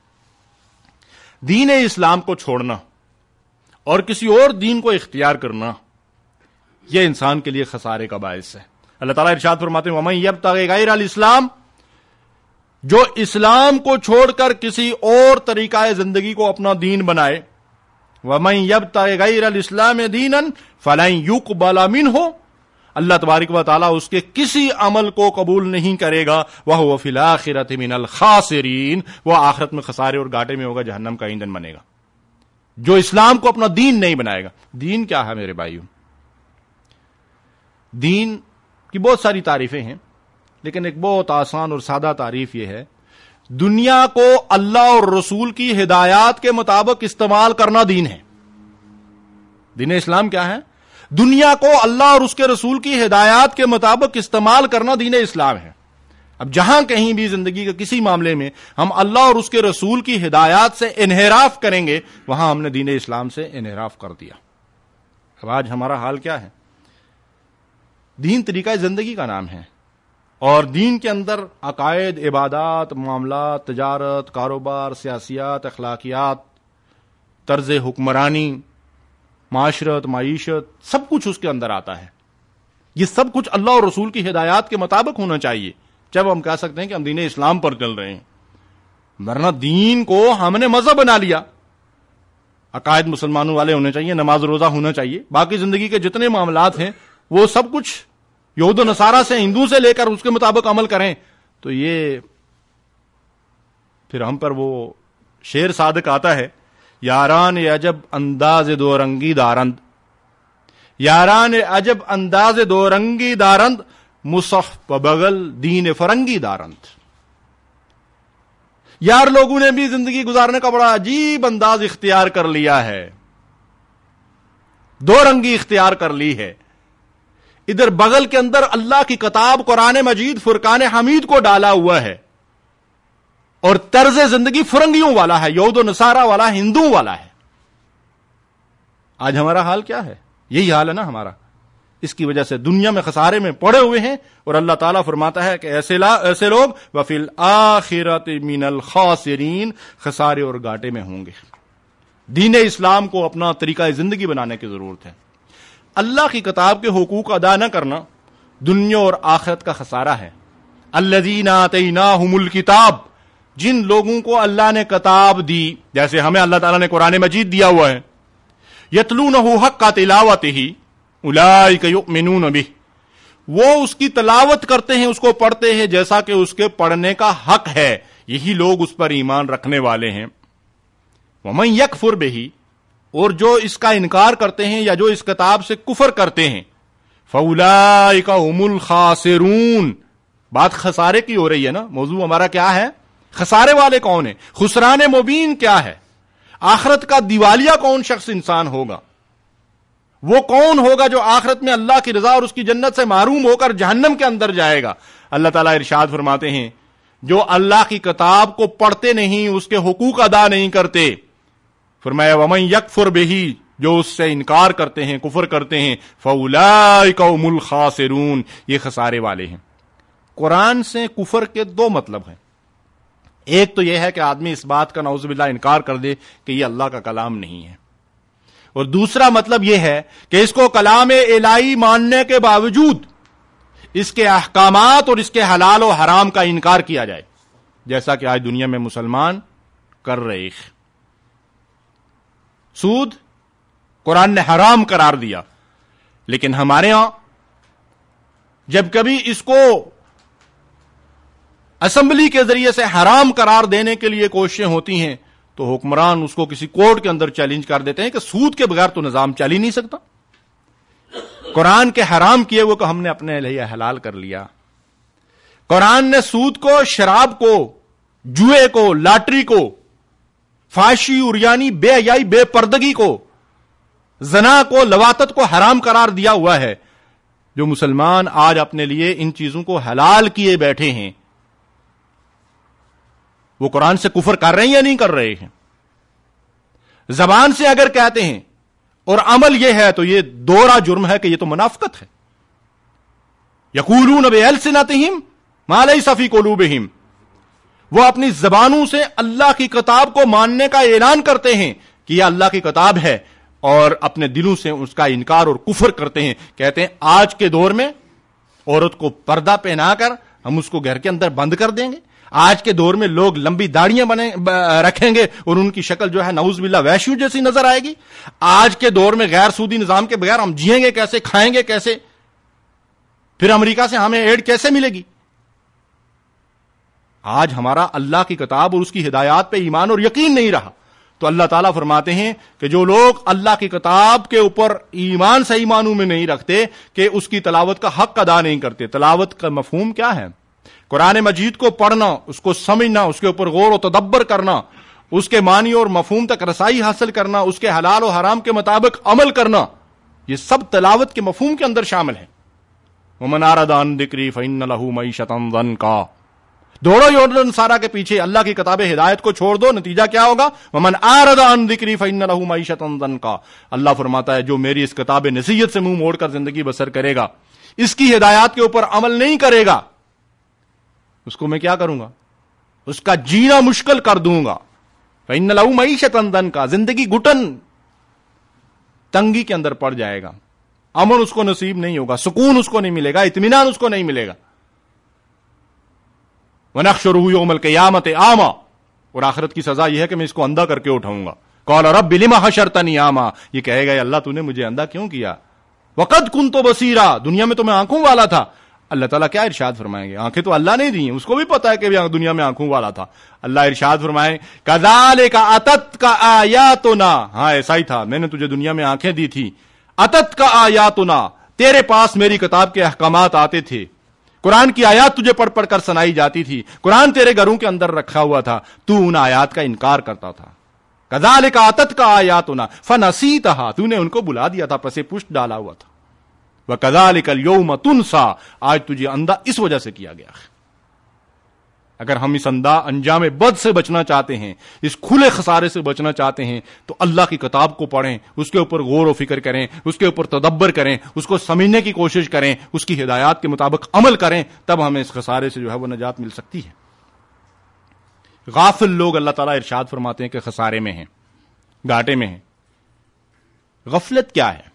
دین اسلام کو چھوڑنا اور کسی اور دین کو اختیار کرنا یہ انسان کے لیے خسارے کا باعث ہے۔ اللہ تعالیٰ ارشاد فرماتے ہیں وَمَن يَبْتَغِ غَيْرَ الْإِسْلَامِ، جو اسلام کو چھوڑ کر کسی اور طریقہ زندگی کو اپنا دین بنائے، وَمَن يَبْتَغِ غَيْرَ الْإِسْلَامِ دِينًا فَلَن يُقْبَلَ مِنْهُ، اللہ تبارک و تعالیٰ اس کے کسی عمل کو قبول نہیں کرے گا، وَهُوَ فِي الْآخِرَةِ مِنَ الْخَاسِرِينَ، وہ آخرت میں خسارے اور گھاٹے میں ہوگا، جہنم کا ایندھن بنے گا۔ جو اسلام کو اپنا دین نہیں بنائے گا۔ دین کیا ہے میرے بھائیوں؟ دین کی بہت ساری تعریفیں ہیں، لیکن ایک بہت آسان اور سادہ تعریف یہ ہے، دنیا کو اللہ اور رسول کی ہدایات کے مطابق استعمال کرنا دین ہے۔ دین اسلام کیا ہے؟ دنیا کو اللہ اور اس کے رسول کی ہدایات کے مطابق استعمال کرنا دین اسلام ہے۔ اب جہاں کہیں بھی زندگی کے کسی معاملے میں ہم اللہ اور اس کے رسول کی ہدایات سے انحراف کریں گے، وہاں ہم نے دین اسلام سے انحراف کر دیا۔ اب آج ہمارا حال کیا ہے؟ دین طریقہ زندگی کا نام ہے، اور دین کے اندر عقائد، عبادات، معاملات، تجارت، کاروبار، سیاسیات، اخلاقیات، طرز حکمرانی، معاشرت، معیشت، سب کچھ اس کے اندر آتا ہے۔ یہ سب کچھ اللہ اور رسول کی ہدایات کے مطابق ہونا چاہیے، جب ہم کہہ سکتے ہیں کہ ہم دین اسلام پر چل رہے ہیں۔ ورنہ دین کو ہم نے مذہب بنا لیا۔ عقائد مسلمانوں والے ہونے چاہیے، نماز روزہ ہونا چاہیے، باقی زندگی کے جتنے معاملات ہیں وہ سب کچھ یہود و نصارہ سے، ہندو سے لے کر اس کے مطابق عمل کریں، تو یہ پھر ہم پر وہ شعر صادق آتا ہے، یاران عجب انداز دو رنگی دارند، یاران عجب انداز دو رنگی دارند، مصحف بغل دین فرنگی دارند۔ یار لوگوں نے بھی زندگی گزارنے کا بڑا عجیب انداز اختیار کر لیا ہے، دو رنگی اختیار کر لی ہے۔ ادھر بغل کے اندر اللہ کی کتاب قرآن مجید فرقان حمید کو ڈالا ہوا ہے، اور طرز زندگی فرنگیوں والا ہے، یہود و نصارہ والا، ہندوؤں والا ہے۔ آج ہمارا حال کیا ہے؟ یہی حال ہے نا ہمارا اس کی وجہ سے دنیا میں خسارے میں پڑے ہوئے ہیں، اور اللہ تعالیٰ فرماتا ہے کہ ایسے لا ایسے لوگ وفی الآخرۃ من الخاسرین، خسارے اور گھاٹے میں ہوں گے۔ دین اسلام کو اپنا طریقہ زندگی بنانے کی ضرورت ہے۔ اللہ کی کتاب کے حقوق ادا نہ کرنا دنیا اور آخرت کا خسارہ ہے۔ الذین آتیناہم الکتاب، جن لوگوں کو اللہ نے کتاب دی، جیسے ہمیں اللہ تعالیٰ نے قرآن مجید دیا ہوا ہے، یتلونہ حق تلاوتہ اولئک یؤمنون بہ، وہ اس کی تلاوت کرتے ہیں، اس کو پڑھتے ہیں جیسا کہ اس کے پڑھنے کا حق ہے، یہی لوگ اس پر ایمان رکھنے والے ہیں۔ ومن یکفر بہ، اور جو اس کا انکار کرتے ہیں یا جو اس کتاب سے کفر کرتے ہیں، فاولئک هم الخاسرون، بات خسارے کی ہو رہی ہے نا، موضوع ہمارا کیا ہے؟ خسارے والے کون ہیں، خسران مبین کیا ہے، آخرت کا دیوالیہ کون شخص انسان ہوگا، وہ کون ہوگا جو آخرت میں اللہ کی رضا اور اس کی جنت سے محروم ہو کر جہنم کے اندر جائے گا۔ اللہ تعالیٰ ارشاد فرماتے ہیں جو اللہ کی کتاب کو پڑھتے نہیں، اس کے حقوق ادا نہیں کرتے، فرمایا ومن یکفر بہ، جو اس سے انکار کرتے ہیں، کفر کرتے ہیں، فاولئک هم الخاسرون، یہ خسارے والے ہیں۔ قرآن سے کفر کے دو مطلب ہیں، ایک تو یہ ہے کہ آدمی اس بات کا نعوذ باللہ انکار کر دے کہ یہ اللہ کا کلام نہیں ہے، اور دوسرا مطلب یہ ہے کہ اس کو کلام الہی ماننے کے باوجود اس کے احکامات اور اس کے حلال و حرام کا انکار کیا جائے، جیسا کہ آج دنیا میں مسلمان کر رہے ہیں۔ سود قرآن نے حرام قرار دیا، لیکن ہمارے ہاں جب کبھی اس کو اسمبلی کے ذریعے سے حرام قرار دینے کے لیے کوششیں ہوتی ہیں تو حکمران اس کو کسی کورٹ کے اندر چیلنج کر دیتے ہیں کہ سود کے بغیر تو نظام چل ہی نہیں سکتا، قرآن کے حرام کیے وہ کہ ہم نے اپنے لیے حلال کر لیا۔ قرآن نے سود کو، شراب کو، جوئے کو، لاٹری کو، فحاشی، عریانی، بے حیائی، بے پردگی کو، زنا کو، لواطت کو حرام قرار دیا ہوا ہے۔ جو مسلمان آج اپنے لیے ان چیزوں کو حلال کیے بیٹھے ہیں، وہ قرآن سے کفر کر رہے ہیں یا نہیں کر رہے ہیں؟ زبان سے اگر کہتے ہیں اور عمل یہ ہے تو یہ دوہرا جرم ہے کہ یہ تو منافقت ہے۔ یقولون بألسنتہم ما لیس فی قلوبہم، وہ اپنی زبانوں سے اللہ کی کتاب کو ماننے کا اعلان کرتے ہیں کہ یہ اللہ کی کتاب ہے، اور اپنے دلوں سے اس کا انکار اور کفر کرتے ہیں۔ کہتے ہیں آج کے دور میں عورت کو پردہ پہنا کر ہم اس کو گھر کے اندر بند کر دیں گے، آج کے دور میں لوگ لمبی داڑیاں بنے رکھیں گے اور ان کی شکل جو ہے نعوذ باللہ وحشیوں جیسی نظر آئے گی، آج کے دور میں غیر سودی نظام کے بغیر ہم جیئیں گے کیسے، کھائیں گے کیسے، پھر امریکہ سے ہمیں ایڈ کیسے ملے گی؟ آج ہمارا اللہ کی کتاب اور اس کی ہدایات پہ ایمان اور یقین نہیں رہا، تو اللہ تعالیٰ فرماتے ہیں کہ جو لوگ اللہ کی کتاب کے اوپر ایمان صحیح معنوں میں نہیں رکھتے، کہ اس کی تلاوت کا حق ادا نہیں کرتے۔ تلاوت کا مفہوم کیا ہے؟ قرآن مجید کو پڑھنا، اس کو سمجھنا، اس کے اوپر غور و تدبر کرنا، اس کے معنی اور مفہوم تک رسائی حاصل کرنا، اس کے حلال و حرام کے مطابق عمل کرنا، یہ سب تلاوت کے مفہوم کے اندر شامل ہے۔ وَمَنْ أَعْرَضَ عَنْ ذِكْرِي فَإِنَّ لَهُ مَعِيشَةً ضَنْكًا، دوڑو یوردن سارا کے پیچھے، اللہ کی کتاب ہدایت کو چھوڑ دو، نتیجہ کیا ہوگا؟ وَمَنْ أَعْرَضَ عَنْ ذِكْرِي فَإِنَّ لَهُ مَعِيشَةً ضَنْكًا، اللہ فرماتا ہے جو میری اس کتاب نصیحت سے منہ موڑ کر زندگی بسر کرے گا، اس کی ہدایات کے اوپر عمل نہیں کرے گا، اس کو میں کیا کروں گا؟ اس کا جینا مشکل کر دوں گا۔ فَإِنَّ لَهُ مَعِيشَةً ضَنْكًا، زندگی گھٹن تنگی کے اندر پڑ جائے گا، امن اس کو نصیب نہیں ہوگا، سکون اس کو نہیں ملے گا، اطمینان اس کو نہیں ملے گا۔ وَنَحْشُرُهُ يَوْمَ الْقِيَامَةِ أَعْمَى، اور آخرت کی سزا یہ ہے کہ میں اس کو اندھا کر کے اٹھاؤں گا۔ قَالَ رَبِّ لِمَ حَشَرْتَنِي أَعْمَى، یہ کہے گا اللہ تو نے مجھے اندھا کیوں کیا؟ وَقَدْ كُنْتُ بَصِيرًا، دنیا میں تو میں آنکھوں والا تھا۔ اللہ تعالیٰ کیا ارشاد فرمائیں گے؟ آنکھیں تو اللہ نے دی ہیں، اس کو بھی پتا ہے کہ دنیا میں آنکھوں والا تھا۔ اللہ ارشاد فرمائیں کذالک اتتک آیاتنا، ہاں ایسا ہی تھا، میں نے تجھے دنیا میں آنکھیں دی تھی، اتتک آیاتنا، تیرے پاس میری کتاب کے احکامات آتے تھے، قرآن کی آیات تجھے پڑھ پڑھ کر سنائی جاتی تھی، قرآن تیرے گھروں کے اندر رکھا ہوا تھا، تو ان آیات کا انکار کرتا تھا۔ کذالک اتتک آیاتنا فنسیتھا، تو نے ان کو بلا دیا تھا، پسے پشت ڈالا ہوا تھا۔ وَكَذَلِكَ الْيَوْمَ تُنْسَى، آج تجھے اندھا اس وجہ سے کیا گیا۔ اگر ہم اس انداز انجام بد سے بچنا چاہتے ہیں، اس کھلے خسارے سے بچنا چاہتے ہیں، تو اللہ کی کتاب کو پڑھیں، اس کے اوپر غور و فکر کریں، اس کے اوپر تدبر کریں، اس کو سمجھنے کی کوشش کریں، اس کی ہدایات کے مطابق عمل کریں، تب ہمیں اس خسارے سے جو ہے وہ نجات مل سکتی ہے۔ غافل لوگ اللہ تعالیٰ ارشاد فرماتے ہیں کہ خسارے میں ہیں، گھاٹے میں ہیں۔ غفلت کیا ہے؟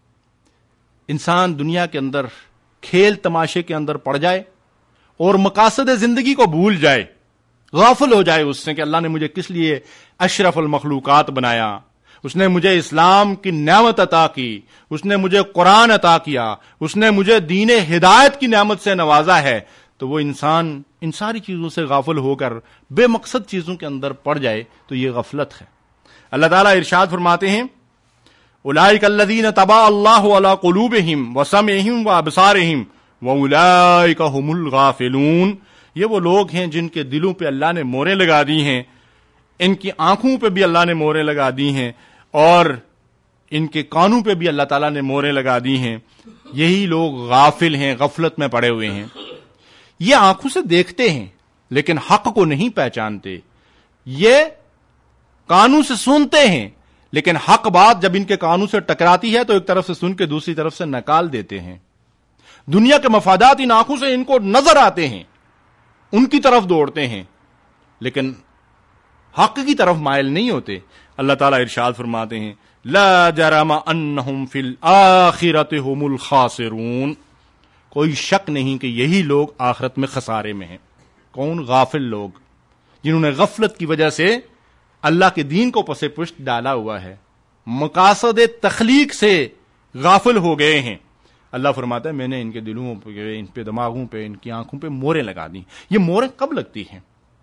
انسان دنیا کے اندر کھیل تماشے کے اندر پڑ جائے اور مقاصد زندگی کو بھول جائے، غافل ہو جائے اس سے کہ اللہ نے مجھے کس لیے اشرف المخلوقات بنایا، اس نے مجھے اسلام کی نعمت عطا کی، اس نے مجھے قرآن عطا کیا، اس نے مجھے دین ہدایت کی نعمت سے نوازا ہے، تو وہ انسان ان ساری چیزوں سے غافل ہو کر بے مقصد چیزوں کے اندر پڑ جائے تو یہ غفلت ہے۔ اللہ تعالیٰ ارشاد فرماتے ہیں اولئک الذین طبع اللہ علی قلوبہم وسمعہم وابصارہم واولئک ھم الغافلون، یہ وہ لوگ ہیں جن کے دلوں پہ اللہ نے موریں لگا دی ہیں، ان کی آنکھوں پہ بھی اللہ نے موریں لگا دی ہیں، اور ان کے کانوں پہ بھی اللہ تعالیٰ نے موریں لگا دی ہیں۔ یہی لوگ غافل ہیں، غفلت میں پڑے ہوئے ہیں۔ یہ آنکھوں سے دیکھتے ہیں لیکن حق کو نہیں پہچانتے، یہ کانوں سے سنتے ہیں لیکن حق بات جب ان کے کانوں سے ٹکراتی ہے تو ایک طرف سے سن کے دوسری طرف سے نکال دیتے ہیں۔ دنیا کے مفادات ان آنکھوں سے ان کو نظر آتے ہیں، ان کی طرف دوڑتے ہیں لیکن حق کی طرف مائل نہیں ہوتے۔ اللہ تعالیٰ ارشاد فرماتے ہیں لا جرم انہم فی الآخرۃ ھم الخاسرون، کوئی شک نہیں کہ یہی لوگ آخرت میں خسارے میں ہیں۔ کون؟ غافل لوگ، جنہوں نے غفلت کی وجہ سے اللہ کے دین کو پس پشت ڈالا ہوا ہے، مقاصد تخلیق سے غافل ہو گئے ہیں۔ اللہ فرماتا ہے میں نے ان کے دلوں پہ، ان پہ دماغوں پہ، ان کی آنکھوں پہ موریں لگا دی۔ یہ موریں کب لگتی ہیں؟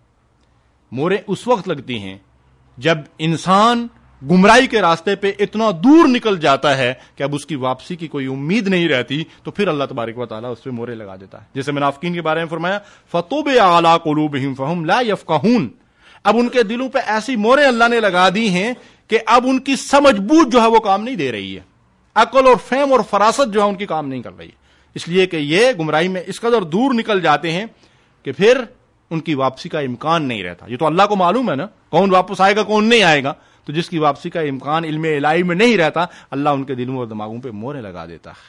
موریں اس وقت لگتی ہیں جب انسان گمراہی کے راستے پہ اتنا دور نکل جاتا ہے کہ اب اس کی واپسی کی کوئی امید نہیں رہتی، تو پھر اللہ تبارک و تعالیٰ اس پہ مورے لگا دیتا ہے۔ جیسے منافقین کے بارے میں فرمایا فَطُبِعَ عَلَىٰ قُلُوبِهِمْ فَهُمْ لَا يَفْقَهُونَ، اب ان کے دلوں پہ ایسی موریں اللہ نے لگا دی ہیں کہ اب ان کی سمجھ بوجھ جو ہے وہ کام نہیں دے رہی ہے، عقل اور فہم اور فراست جو ہے ان کی کام نہیں کر رہی ہے، اس لیے کہ یہ گمراہی میں اس قدر دور نکل جاتے ہیں کہ پھر ان کی واپسی کا امکان نہیں رہتا۔ یہ تو اللہ کو معلوم ہے نا کون واپس آئے گا کون نہیں آئے گا، تو جس کی واپسی کا امکان علم الہی میں نہیں رہتا، اللہ ان کے دلوں اور دماغوں پہ موریں لگا دیتا ہے۔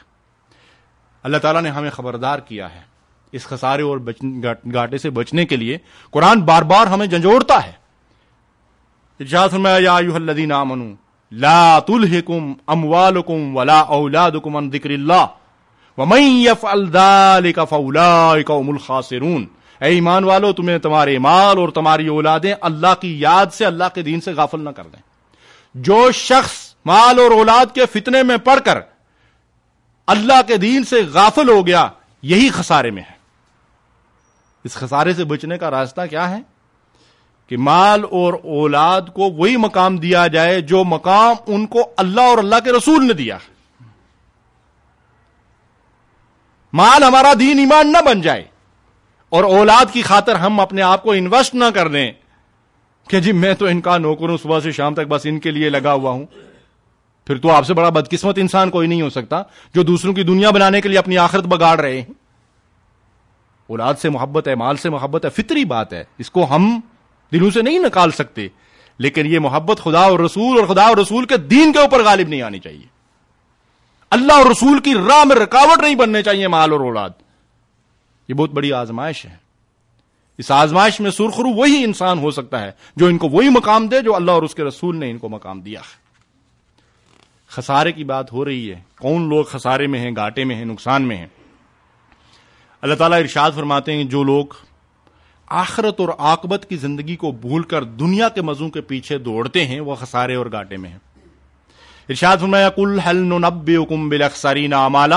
اللہ تعالیٰ نے ہمیں خبردار کیا ہے اس خسارے اور گھاٹے سے بچنے کے لیے، قرآن بار بار ہمیں جھنجھوڑتا ہے۔ ارشاد فرمایا یا ایھا الذین آمنوا لا تلھکم اموالکم ولا اولادکم عن ذکر اللہ ومن یفعل ذلک فاولئک ھم الخاسرون، اے ایمان والو تمہیں تمہارے مال اور تمہاری اولادیں اللہ کی یاد سے، اللہ کے دین سے غافل نہ کر دیں۔ جو شخص مال اور اولاد کے فتنے میں پڑ کر اللہ کے دین سے غافل ہو گیا، یہی خسارے میں ہے۔ اس خسارے سے بچنے کا راستہ کیا ہے؟ کہ مال اور اولاد کو وہی مقام دیا جائے جو مقام ان کو اللہ اور اللہ کے رسول نے دیا۔ مال ہمارا دین ایمان نہ بن جائے اور اولاد کی خاطر ہم اپنے آپ کو انویسٹ نہ کر دیں کہ جی میں تو ان کا نوکر ہوں، صبح سے شام تک بس ان کے لیے لگا ہوا ہوں۔ پھر تو آپ سے بڑا بدقسمت انسان کوئی نہیں ہو سکتا جو دوسروں کی دنیا بنانے کے لیے اپنی آخرت بگاڑ رہے ہیں۔ اولاد سے محبت ہے، مال سے محبت ہے، فطری بات ہے، اس کو ہم دلوں سے نہیں نکال سکتے، لیکن یہ محبت خدا اور رسول اور خدا اور رسول کے دین کے اوپر غالب نہیں آنی چاہیے۔ اللہ اور رسول کی راہ میں رکاوٹ نہیں بننے چاہیے مال اور اولاد۔ یہ بہت بڑی آزمائش ہے۔ اس آزمائش میں سرخرو وہی انسان ہو سکتا ہے جو ان کو وہی مقام دے جو اللہ اور اس کے رسول نے ان کو مقام دیا ہے۔ خسارے کی بات ہو رہی ہے، کون لوگ خسارے میں ہیں، گھاٹے میں ہیں، نقصان میں ہیں؟ اللہ تعالیٰ ارشاد فرماتے ہیں جو لوگ آخرت اور عاقبت کی زندگی کو بھول کر دنیا کے مزوں کے پیچھے دوڑتے ہیں وہ خسارے اور گھاٹے میں ہیں۔ ارشاد فرمایا قل هل ننبئکم بالاخسرین اعمالا،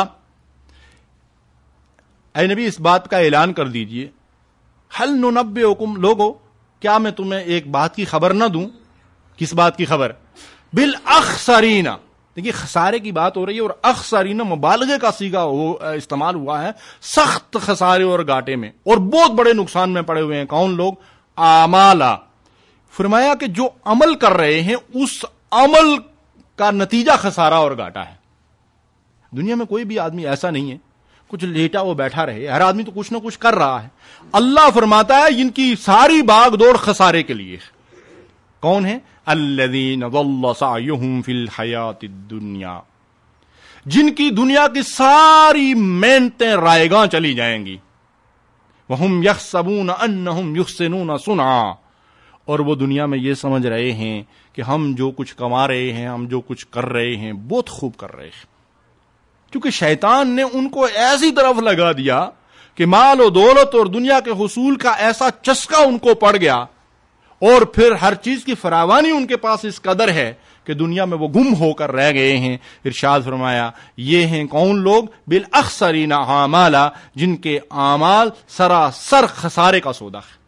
اے نبی اس بات کا اعلان کر دیجئے، هل ننبئکم، لوگو کیا میں تمہیں ایک بات کی خبر نہ دوں؟ کس بات کی خبر؟ بالاخسرین، دیکھیے خسارے کی بات ہو رہی ہے اور اخسرین مبالغے کا صیغہ استعمال ہوا ہے، سخت خسارے اور گھاٹے میں اور بہت بڑے نقصان میں پڑے ہوئے ہیں۔ کون لوگ؟ اعمالا، فرمایا کہ جو عمل کر رہے ہیں اس عمل کا نتیجہ خسارہ اور گھاٹا ہے۔ دنیا میں کوئی بھی آدمی ایسا نہیں ہے کچھ لیٹا وہ بیٹھا رہے, ہر آدمی تو کچھ نہ کچھ کر رہا ہے. اللہ فرماتا ہے ان کی ساری باغ دوڑ خسارے کے لیے. کون ہے؟ الذین ضل سعیہم فی الحیات الدنیا, جن کی دنیا کی ساری محنتیں رائیگاں چلی جائیں گی. وہم یحسبون انہم یحسنون صنعا, اور وہ دنیا میں یہ سمجھ رہے ہیں کہ ہم جو کچھ کما رہے ہیں, ہم جو کچھ کر رہے ہیں بہت خوب کر رہے ہیں. کیونکہ شیطان نے ان کو ایسی طرف لگا دیا کہ مال و دولت اور دنیا کے حصول کا ایسا چسکا ان کو پڑ گیا, اور پھر ہر چیز کی فراوانی ان کے پاس اس قدر ہے کہ دنیا میں وہ گم ہو کر رہ گئے ہیں. ارشاد فرمایا یہ ہیں کون لوگ؟ بالاخسرین اعمالا, جن کے اعمال سراسر خسارے کا سودا ہے.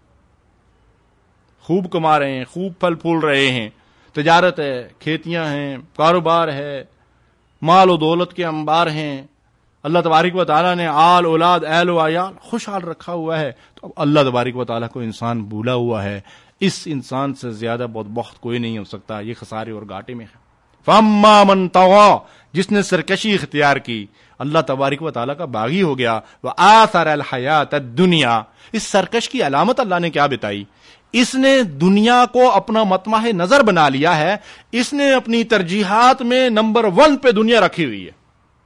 خوب کما رہے ہیں, خوب پھل پھول رہے ہیں, تجارت ہے, کھیتیاں ہیں, کاروبار ہے, مال و دولت کے انبار ہیں, اللہ تبارک و تعالیٰ نے آل اولاد اہل و عیال خوشحال رکھا ہوا ہے. تو اب اللہ تبارک و تعالیٰ کو انسان بھولا ہوا ہے. اس انسان سے زیادہ بہت بخت کوئی نہیں ہو سکتا, یہ خسارے اور گھاٹے میں ہے. فاما من طغى, جس نے سرکشی اختیار کی, اللہ تبارک و تعالیٰ کا باغی ہو گیا. وآثر الحیات الدنیا, اس سرکش کی علامت اللہ نے کیا بتائی؟ اس نے دنیا کو اپنا مطمع نظر بنا لیا ہے. اس نے اپنی ترجیحات میں نمبر ون پہ دنیا رکھی ہوئی ہے.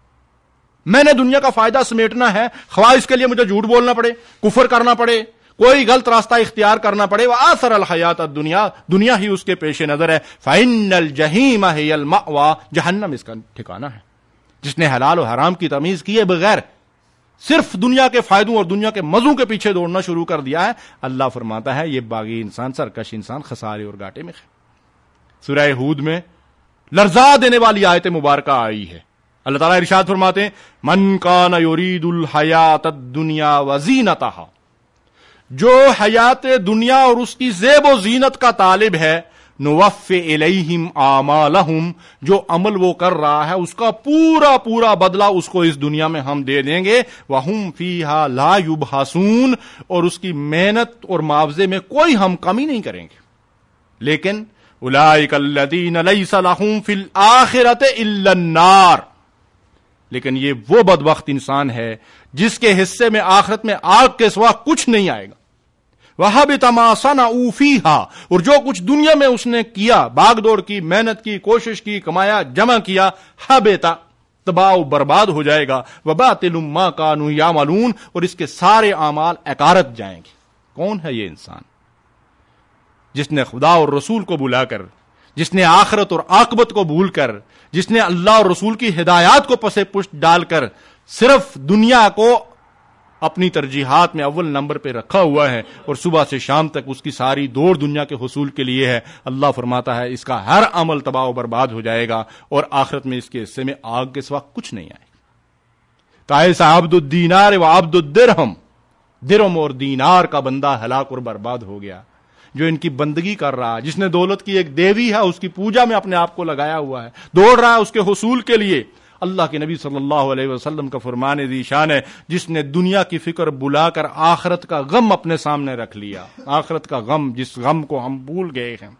میں نے دنیا کا فائدہ سمیٹنا ہے, خواہ اس کے لیے مجھے جھوٹ بولنا پڑے, کفر کرنا پڑے, کوئی غلط راستہ اختیار کرنا پڑے. وآثر الحیات الدنیا, دنیا ہی اس کے پیش نظر ہے. فإن الجحیم ہی المأوى, جہنم اس کا ٹھکانہ ہے. جس نے حلال و حرام کی تمیز کیے بغیر صرف دنیا کے فائدوں اور دنیا کے مزوں کے پیچھے دوڑنا شروع کر دیا ہے, اللہ فرماتا ہے یہ باغی انسان, سرکش انسان خسارے اور گھاٹے میں ہے. سورہ ہود میں لرزا دینے والی آیت مبارکہ آئی ہے. اللہ تعالیٰ ارشاد فرماتے ہیں من کان یرید الحیات الدنیا وزینتہا, جو حیات دنیا اور اس کی زیب و زینت کا طالب ہے, نوفی الیہم اعمالہم, جو عمل وہ کر رہا ہے اس کا پورا پورا بدلہ اس کو اس دنیا میں ہم دے دیں گے. وہم فیہا لا یبخسون, اور اس کی محنت اور معاوضے میں کوئی ہم کمی نہیں کریں گے. لیکن اولئک الذین لیس لہم فی الآخرۃ الا النار, لیکن یہ وہ بدبخت انسان ہے جس کے حصے میں آخرت میں آگ کے سوا کچھ نہیں آئے گا. وَحَبِطَ مَا صَنَعُوا فِيهَا, اور جو کچھ دنیا میں اس نے کیا, باغ دوڑ کی, محنت کی, کوشش کی, کمایا, جمع کیا, حَبِطَ, تباہ و برباد ہو جائے گا. وَبَاطِلٌ مَا كَانُوا يَعْمَلُونَ, اور اس کے سارے اعمال اکارت جائیں گے. کون ہے یہ انسان؟ جس نے خدا اور رسول کو بلا کر, جس نے آخرت اور عاقبت کو بھول کر, جس نے اللہ اور رسول کی ہدایات کو پسے پشت ڈال کر صرف دنیا کو اپنی ترجیحات میں اول نمبر پہ رکھا ہوا ہے, اور صبح سے شام تک اس کی ساری دوڑ دنیا کے حصول کے لیے ہے. اللہ فرماتا ہے اس کا ہر عمل تباہ و برباد ہو جائے گا, اور آخرت میں اس کے حصے میں آگ کے سوا کچھ نہیں آئے گا. کائسا عبد الدینار و عبد الدرہم, درہم اور دینار کا بندہ ہلاک اور برباد ہو گیا, جو ان کی بندگی کر رہا ہے, جس نے دولت کی ایک دیوی ہے اس کی پوجا میں اپنے آپ کو لگایا ہوا ہے, دوڑ رہا ہے اس کے حصول کے لیے. اللہ کے نبی صلی اللہ علیہ وسلم کا فرمان ذی شان ہے, جس نے دنیا کی فکر بلا کر آخرت کا غم اپنے سامنے رکھ لیا. آخرت کا غم, جس غم کو ہم بھول گئے ہیں,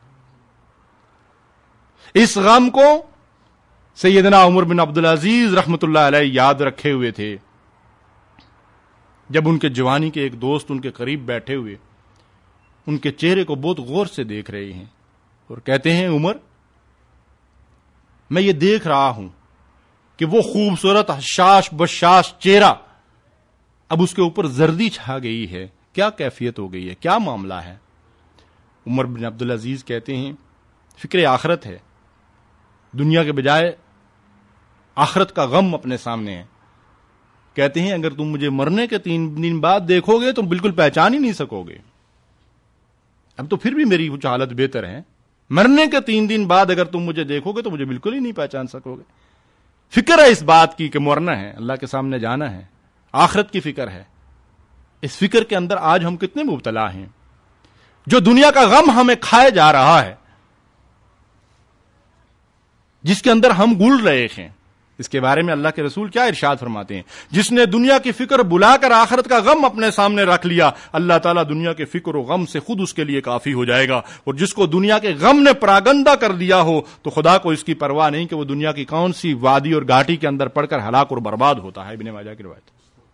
اس غم کو سیدنا عمر بن عبدالعزیز رحمت اللہ علیہ یاد رکھے ہوئے تھے. جب ان کے جوانی کے ایک دوست ان کے قریب بیٹھے ہوئے ان کے چہرے کو بہت غور سے دیکھ رہے ہیں, اور کہتے ہیں عمر, میں یہ دیکھ رہا ہوں کہ وہ خوبصورت حشاش بشاش چہرہ اب اس کے اوپر زردی چھا گئی ہے, کیا کیفیت ہو گئی ہے, کیا معاملہ ہے؟ عمر بن عبدالعزیز کہتے ہیں فکر آخرت ہے, دنیا کے بجائے آخرت کا غم اپنے سامنے ہے. کہتے ہیں اگر تم مجھے مرنے کے تین دن بعد دیکھو گے تو بالکل پہچان ہی نہیں سکو گے. اب تو پھر بھی میری کچھ حالت بہتر ہے, مرنے کے تین دن بعد اگر تم مجھے دیکھو گے تو مجھے بالکل ہی نہیں پہچان سکو گے. فکر ہے اس بات کی کہ مرنا ہے, اللہ کے سامنے جانا ہے, آخرت کی فکر ہے. اس فکر کے اندر آج ہم کتنے مبتلا ہیں, جو دنیا کا غم ہمیں کھائے جا رہا ہے, جس کے اندر ہم گل رہے ہیں. اس کے بارے میں اللہ کے رسول کیا ارشاد فرماتے ہیں, جس نے دنیا کی فکر بلا کر آخرت کا غم اپنے سامنے رکھ لیا, اللہ تعالیٰ دنیا کے فکر و غم سے خود اس کے لیے کافی ہو جائے گا. اور جس کو دنیا کے غم نے پراگندہ کر دیا ہو تو خدا کو اس کی پرواہ نہیں کہ وہ دنیا کی کون سی وادی اور گھاٹی کے اندر پڑ کر ہلاک اور برباد ہوتا ہے. ابن ماجہ کی روایت.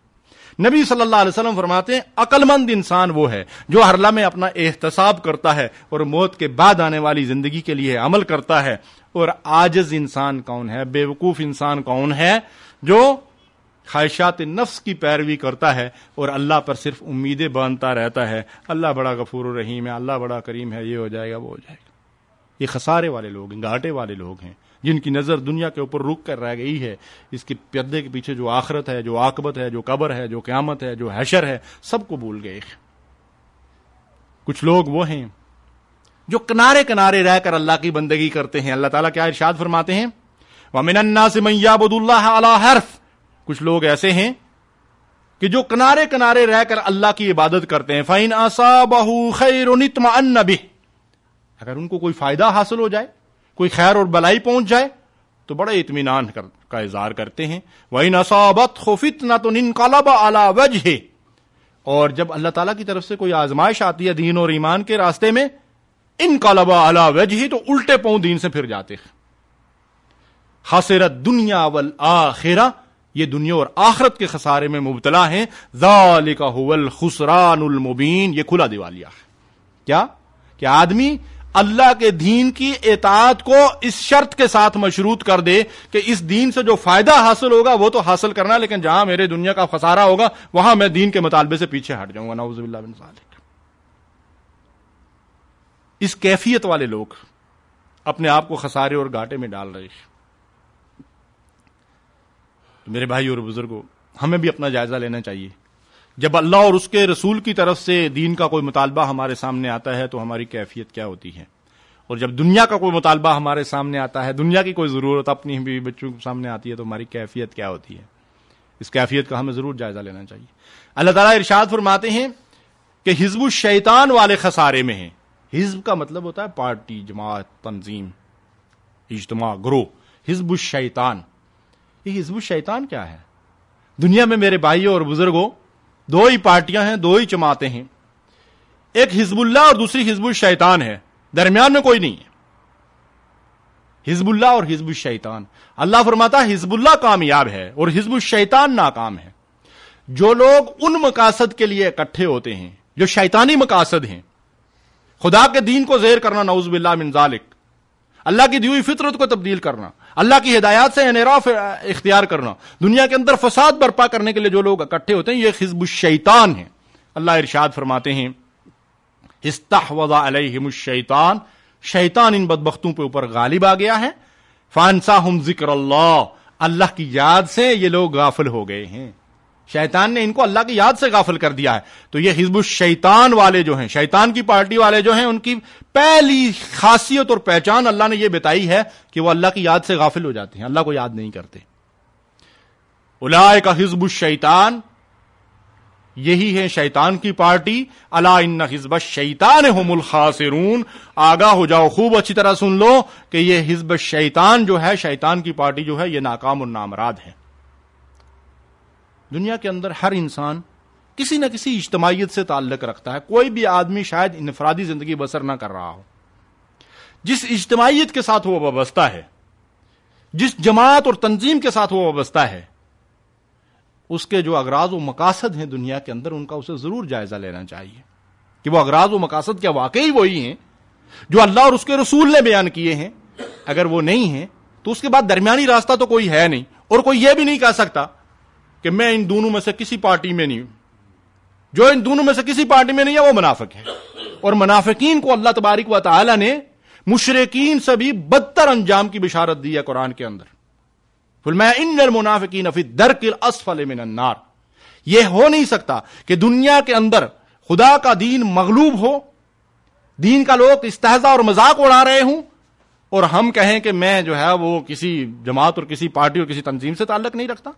نبی صلی اللہ علیہ وسلم فرماتے ہیں عقل مند انسان وہ ہے جو ہر لمحے اپنا احتساب کرتا ہے اور موت کے بعد آنے والی زندگی کے لیے عمل کرتا ہے. اور عاجز انسان کون ہے, بے وقوف انسان کون ہے جو خواہشات نفس کی پیروی کرتا ہے اور اللہ پر صرف امیدیں باندھتا رہتا ہے, اللہ بڑا غفور الرحیم ہے, اللہ بڑا کریم ہے, یہ ہو جائے گا وہ ہو جائے گا. یہ خسارے والے لوگ ہیں, گھاٹے والے لوگ ہیں جن کی نظر دنیا کے اوپر رک کر رہ گئی ہے. اس کے پردے کے پیچھے جو آخرت ہے, جو عاقبت ہے, جو قبر ہے, جو قیامت ہے, جو حشر ہے, سب کو بھول گئے. کچھ لوگ وہ ہیں جو کنارے کنارے رہ کر اللہ کی بندگی کرتے ہیں. اللہ تعالیٰ کیا ارشاد فرماتے ہیں, وَمِنَ النَّاسِ مَن يَعْبُدُ اللَّهَ عَلَى حَرْفٍ. کچھ لوگ ایسے ہیں کہ جو کنارے کنارے رہ کر اللہ کی عبادت کرتے ہیں. فَإِنْ أَصَابَهُ خَيْرٌ اطْمَأَنَّ بِهِ. اگر ان کو کوئی فائدہ حاصل ہو جائے, کوئی خیر اور بلائی پہنچ جائے تو بڑے اطمینان کا اظہار کرتے ہیں. وَإِنْ أَصَابَتْهُ فِتْنَةٌ انقلب عَلَى وَجْهِهِ. اور جب اللہ تعالیٰ کی طرف سے کوئی آزمائش آتی ہے دین اور ایمان کے راستے میں, انقلب علی وجہہ, تو الٹے پاؤں دین سے پھر جاتے ہیں. خسرت دنیا والآخرہ, یہ دنیا اور آخرت کے خسارے میں مبتلا ہیں. ذالک هو الخسران المبین, یہ کھلا دیوالیہ ہے. کیا کہ آدمی اللہ کے دین کی اطاعت کو اس شرط کے ساتھ مشروط کر دے کہ اس دین سے جو فائدہ حاصل ہوگا وہ تو حاصل کرنا, لیکن جہاں میرے دنیا کا خسارہ ہوگا وہاں میں دین کے مطالبے سے پیچھے ہٹ جاؤں گا. نعوذ باللہ من ذالک. اس کیفیت والے لوگ اپنے آپ کو خسارے اور گھاٹے میں ڈال رہے ہیں. تو میرے بھائی اور بزرگوں, ہمیں بھی اپنا جائزہ لینا چاہیے. جب اللہ اور اس کے رسول کی طرف سے دین کا کوئی مطالبہ ہمارے سامنے آتا ہے تو ہماری کیفیت کیا ہوتی ہے, اور جب دنیا کا کوئی مطالبہ ہمارے سامنے آتا ہے, دنیا کی کوئی ضرورت اپنی بھی بچوں کے سامنے آتی ہے تو ہماری کیفیت کیا ہوتی ہے. اس کیفیت کا ہمیں ضرور جائزہ لینا چاہیے. اللہ تعالیٰ ارشاد فرماتے ہیں کہ حزب الشیطان والے خسارے میں ہیں. حزب کا مطلب ہوتا ہے پارٹی, جماعت, تنظیم, اجتماع, گروہ. حزب الشیطان, یہ حزب الشیطان کیا ہے؟ دنیا میں میرے بھائیوں اور بزرگوں دو ہی پارٹیاں ہیں, دو ہی جماعتیں ہیں. ایک حزب اللہ اور دوسری حزب الشیطان ہے, درمیان میں کوئی نہیں ہے. حزب اللہ اور حزب الشیطان. اللہ فرماتا ہے حزب اللہ کامیاب ہے اور حزب الشیطان ناکام ہے. جو لوگ ان مقاصد کے لیے اکٹھے ہوتے ہیں جو شیطانی مقاصد ہیں, خدا کے دین کو زیر کرنا, نعوذ باللہ من ذالک, اللہ کی دی ہوئی فطرت کو تبدیل کرنا, اللہ کی ہدایات سے انحراف اختیار کرنا, دنیا کے اندر فساد برپا کرنے کے لیے جو لوگ اکٹھے ہوتے ہیں, یہ حزب الشیطان ہیں. اللہ ارشاد فرماتے ہیں استحوذ علیہم الشیطان, شیطان ان بدبختوں پہ اوپر غالب آ گیا ہے. فانساہم ذکر اللہ, اللہ کی یاد سے یہ لوگ غافل ہو گئے ہیں. شیطان نے ان کو اللہ کی یاد سے غافل کر دیا ہے. تو یہ حزب الشیطان والے جو ہیں, شیطان کی پارٹی والے جو ہیں, ان کی پہلی خاصیت اور پہچان اللہ نے یہ بتائی ہے کہ وہ اللہ کی یاد سے غافل ہو جاتے ہیں, اللہ کو یاد نہیں کرتے. اولئک حزب الشیطان, یہی ہے شیطان کی پارٹی. الا ان حزب الشیطان هم الخاسرون, آگاہ ہو جاؤ, خوب اچھی طرح سن لو کہ یہ حزب الشیطان جو ہے, شیطان کی پارٹی جو ہے, یہ ناکام اور نامراد ہے. دنیا کے اندر ہر انسان کسی نہ کسی اجتماعیت سے تعلق رکھتا ہے. کوئی بھی آدمی شاید انفرادی زندگی بسر نہ کر رہا ہو. جس اجتماعیت کے ساتھ وہ وابستہ ہے, جس جماعت اور تنظیم کے ساتھ وہ وابستہ ہے, اس کے جو اغراض و مقاصد ہیں دنیا کے اندر, ان کا اسے ضرور جائزہ لینا چاہیے کہ وہ اغراض و مقاصد کیا واقعی وہی ہیں جو اللہ اور اس کے رسول نے بیان کیے ہیں. اگر وہ نہیں ہیں تو اس کے بعد درمیانی راستہ تو کوئی ہے نہیں, اور کوئی یہ بھی نہیں کہہ سکتا کہ میں ان دونوں میں سے کسی پارٹی میں نہیں ہوں. جو ان دونوں میں سے کسی پارٹی میں نہیں ہے وہ منافق ہے. اور منافقین کو اللہ تبارک و تعالی نے مشرکین سے بھی بدتر انجام کی بشارت دی ہے قرآن کے اندر. فرمایا ان المنافقین فی الدرک الاسفل من النار. یہ ہو نہیں سکتا کہ دنیا کے اندر خدا کا دین مغلوب ہو, دین کا لوگ استہزاء اور مذاق اڑا رہے ہوں, اور ہم کہیں کہ میں جو ہے وہ کسی جماعت اور کسی پارٹی اور کسی تنظیم سے تعلق نہیں رکھتا,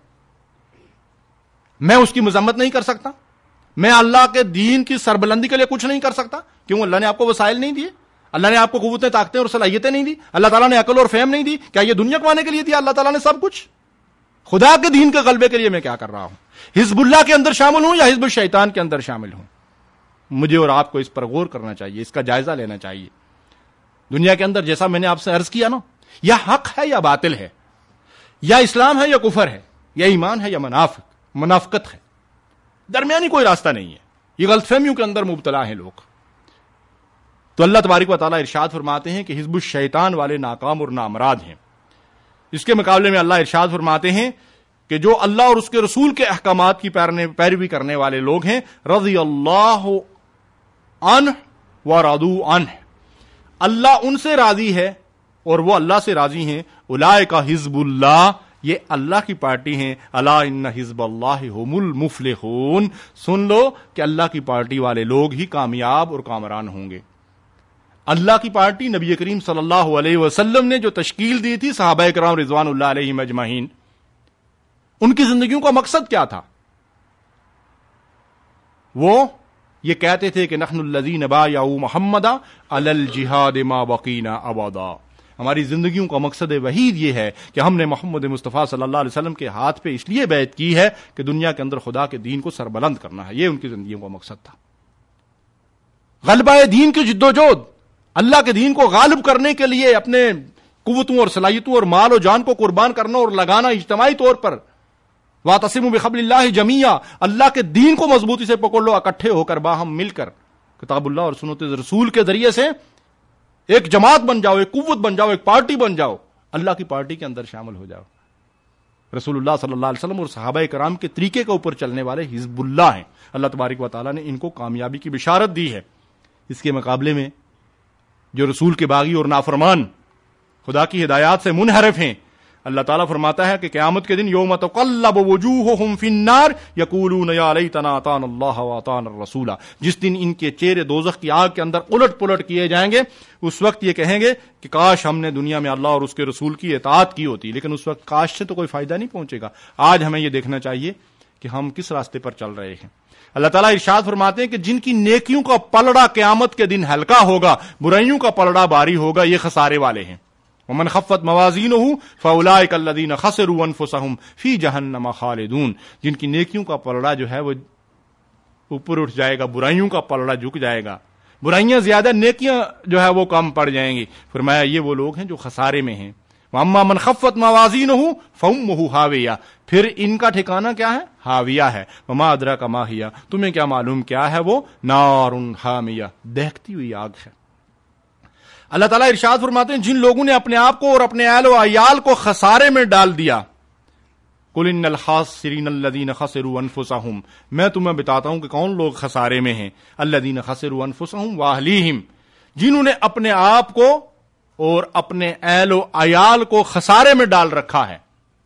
میں اس کی مذمت نہیں کر سکتا, میں اللہ کے دین کی سربلندی کے لیے کچھ نہیں کر سکتا. کیوں؟ اللہ نے آپ کو وسائل نہیں دیے, اللہ نے آپ کو قوتیں, طاقتیں اور صلاحیتیں نہیں دی, اللہ تعالیٰ نے عقل اور فہم نہیں دی. کیا یہ دنیا کمانے کے لیے دیا؟ اللہ تعالیٰ نے سب کچھ. خدا کے دین کے غلبے کے لیے میں کیا کر رہا ہوں؟ حزب اللہ کے اندر شامل ہوں یا حزب الشیطان کے اندر شامل ہوں؟ مجھے اور آپ کو اس پر غور کرنا چاہیے, اس کا جائزہ لینا چاہیے. دنیا کے اندر جیسا میں نے آپ سے عرض کیا نا, یا حق ہے یا باطل ہے, یا اسلام ہے یا کفر ہے, یا ایمان ہے یا منافق منافقت ہے. درمیانی کوئی راستہ نہیں ہے. یہ غلط فہمیوں کے اندر مبتلا ہیں لوگ. تو اللہ تبارک و تعالیٰ ارشاد فرماتے ہیں کہ حزب الشیطان والے ناکام اور نامراد ہیں. اس کے مقابلے میں اللہ ارشاد فرماتے ہیں کہ جو اللہ اور اس کے رسول کے احکامات کی پیروی کرنے والے لوگ ہیں, رضی اللہ عنہ ورضوا عنہ, اللہ ان سے راضی ہے اور وہ اللہ سے راضی ہیں. اولئک حزب اللہ, یہ اللہ کی پارٹی ہیں. الا ان حزب اللہ هم المفلحون, سن لو کہ اللہ کی پارٹی والے لوگ ہی کامیاب اور کامران ہوں گے. اللہ کی پارٹی نبی کریم صلی اللہ علیہ وسلم نے جو تشکیل دی تھی, صحابہ کرام رضوان اللہ علیہم اجمعین, ان کی زندگیوں کا مقصد کیا تھا؟ وہ یہ کہتے تھے کہ نحن الذین بایعوا محمدا علی الجہاد ما بقینا ابدا. ہماری زندگیوں کا مقصد وحید یہ ہے کہ ہم نے محمد مصطفیٰ صلی اللہ علیہ وسلم کے ہاتھ پہ اس لیے بیعت کی ہے کہ دنیا کے اندر خدا کے دین کو سربلند کرنا ہے. یہ ان کی زندگیوں کا مقصد تھا. غلبہ دین کی جدوجہد, اللہ کے دین کو غالب کرنے کے لیے اپنے قوتوں اور صلاحیتوں اور مال و جان کو قربان کرنا اور لگانا اجتماعی طور پر. وَاعْتَصِمُوا بِحَبْلِ اللَّهِ جَمِيعًا, اللہ کے دین کو مضبوطی سے پکڑ لو, اکٹھے ہو کر باہم مل کر کتاب اللہ اور سنت رسول کے ذریعے سے ایک جماعت بن جاؤ, ایک قوت بن جاؤ, ایک پارٹی بن جاؤ, اللہ کی پارٹی کے اندر شامل ہو جاؤ. رسول اللہ صلی اللہ علیہ وسلم اور صحابہ کرام کے طریقے کے اوپر چلنے والے حزب اللہ ہیں. اللہ تبارک و تعالیٰ نے ان کو کامیابی کی بشارت دی ہے. اس کے مقابلے میں جو رسول کے باغی اور نافرمان, خدا کی ہدایات سے منحرف ہیں, اللہ تعالیٰ فرماتا ہے کہ قیامت کے دن یوم تقلب وجوہہم فی النار یقولون یا لیتنا اطعنا اللہ واطعنا الرسول, جس دن ان کے چہرے دوزخ کی آگ کے اندر الٹ پلٹ کیے جائیں گے, اس وقت یہ کہیں گے کہ کاش ہم نے دنیا میں اللہ اور اس کے رسول کی اطاعت کی ہوتی. لیکن اس وقت کاش سے تو کوئی فائدہ نہیں پہنچے گا. آج ہمیں یہ دیکھنا چاہیے کہ ہم کس راستے پر چل رہے ہیں. اللہ تعالیٰ ارشاد فرماتے ہیں کہ جن کی نیکیوں کا پلڑا قیامت کے دن ہلکا ہوگا, برائیوں کا پلڑا باری ہوگا, یہ خسارے والے ہیں. ومن خفت موازینہ فاولئک الذین خسروا انفسهم فی جہنم خالدون, جن کی نیکیوں کا پلڑا جو ہے وہ اوپر اٹھ جائے گا, برائیوں کا پلڑا جھک جائے گا, برائیاں زیادہ, نیکیاں جو ہے وہ کم پڑ جائیں گی. فرمایا یہ وہ لوگ ہیں جو خسارے میں ہیں. واما من خفت موازینہ فامہ ہاویہ, پھر ان کا ٹھکانہ کیا ہے؟ ہاویہ ہے. وما ادراک ما ہی, تمہیں کیا معلوم کیا ہے وہ؟ نار حامیہ, دہتی ہوئی آگ ہے. اللہ تعالیٰ ارشاد فرماتے ہیں جن لوگوں نے اپنے آپ کو اور اپنے اہل و عیال کو خسارے میں ڈال دیا, قل ان الخاسرین الذین خسروا انفسهم, میں تمہیں بتاتا ہوں کہ کون لوگ خسارے میں ہیں. الذین خسروا انفسهم واہلیہم, جنہوں نے اپنے آپ کو اور اپنے اہل و عیال کو خسارے میں ڈال رکھا ہے.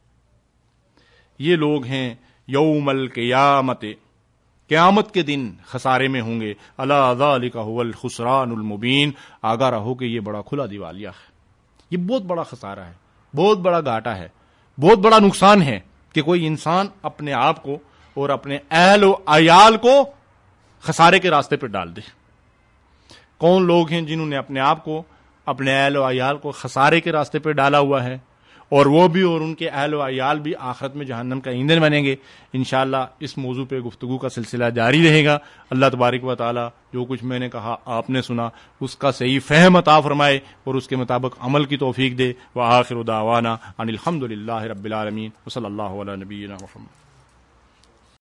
یہ لوگ ہیں یوم القیامت, قیامت کے دن خسارے میں ہوں گے. الا ذالک هو الخسران المبین, آگاہ رہو کہ یہ بڑا کھلا دیوالیہ ہے. یہ بہت بڑا خسارہ ہے, بہت بڑا گھاٹا ہے, بہت بڑا نقصان ہے کہ کوئی انسان اپنے آپ کو اور اپنے اہل و عیال کو خسارے کے راستے پہ ڈال دے. کون لوگ ہیں جنہوں نے اپنے آپ کو, اپنے اہل و عیال کو خسارے کے راستے پہ ڈالا ہوا ہے, اور وہ بھی اور ان کے اہل و عیال بھی آخرت میں جہنم کا ایندھن بنیں گے. انشاءاللہ اس موضوع پہ گفتگو کا سلسلہ جاری رہے گا. اللہ تبارک و تعالی جو کچھ میں نے کہا آپ نے سنا, اس کا صحیح فہم عطا فرمائے اور اس کے مطابق عمل کی توفیق دے. وآخر دعوانا ان الحمد للہ رب العالمین, وصلی اللہ علی نبینا محمد.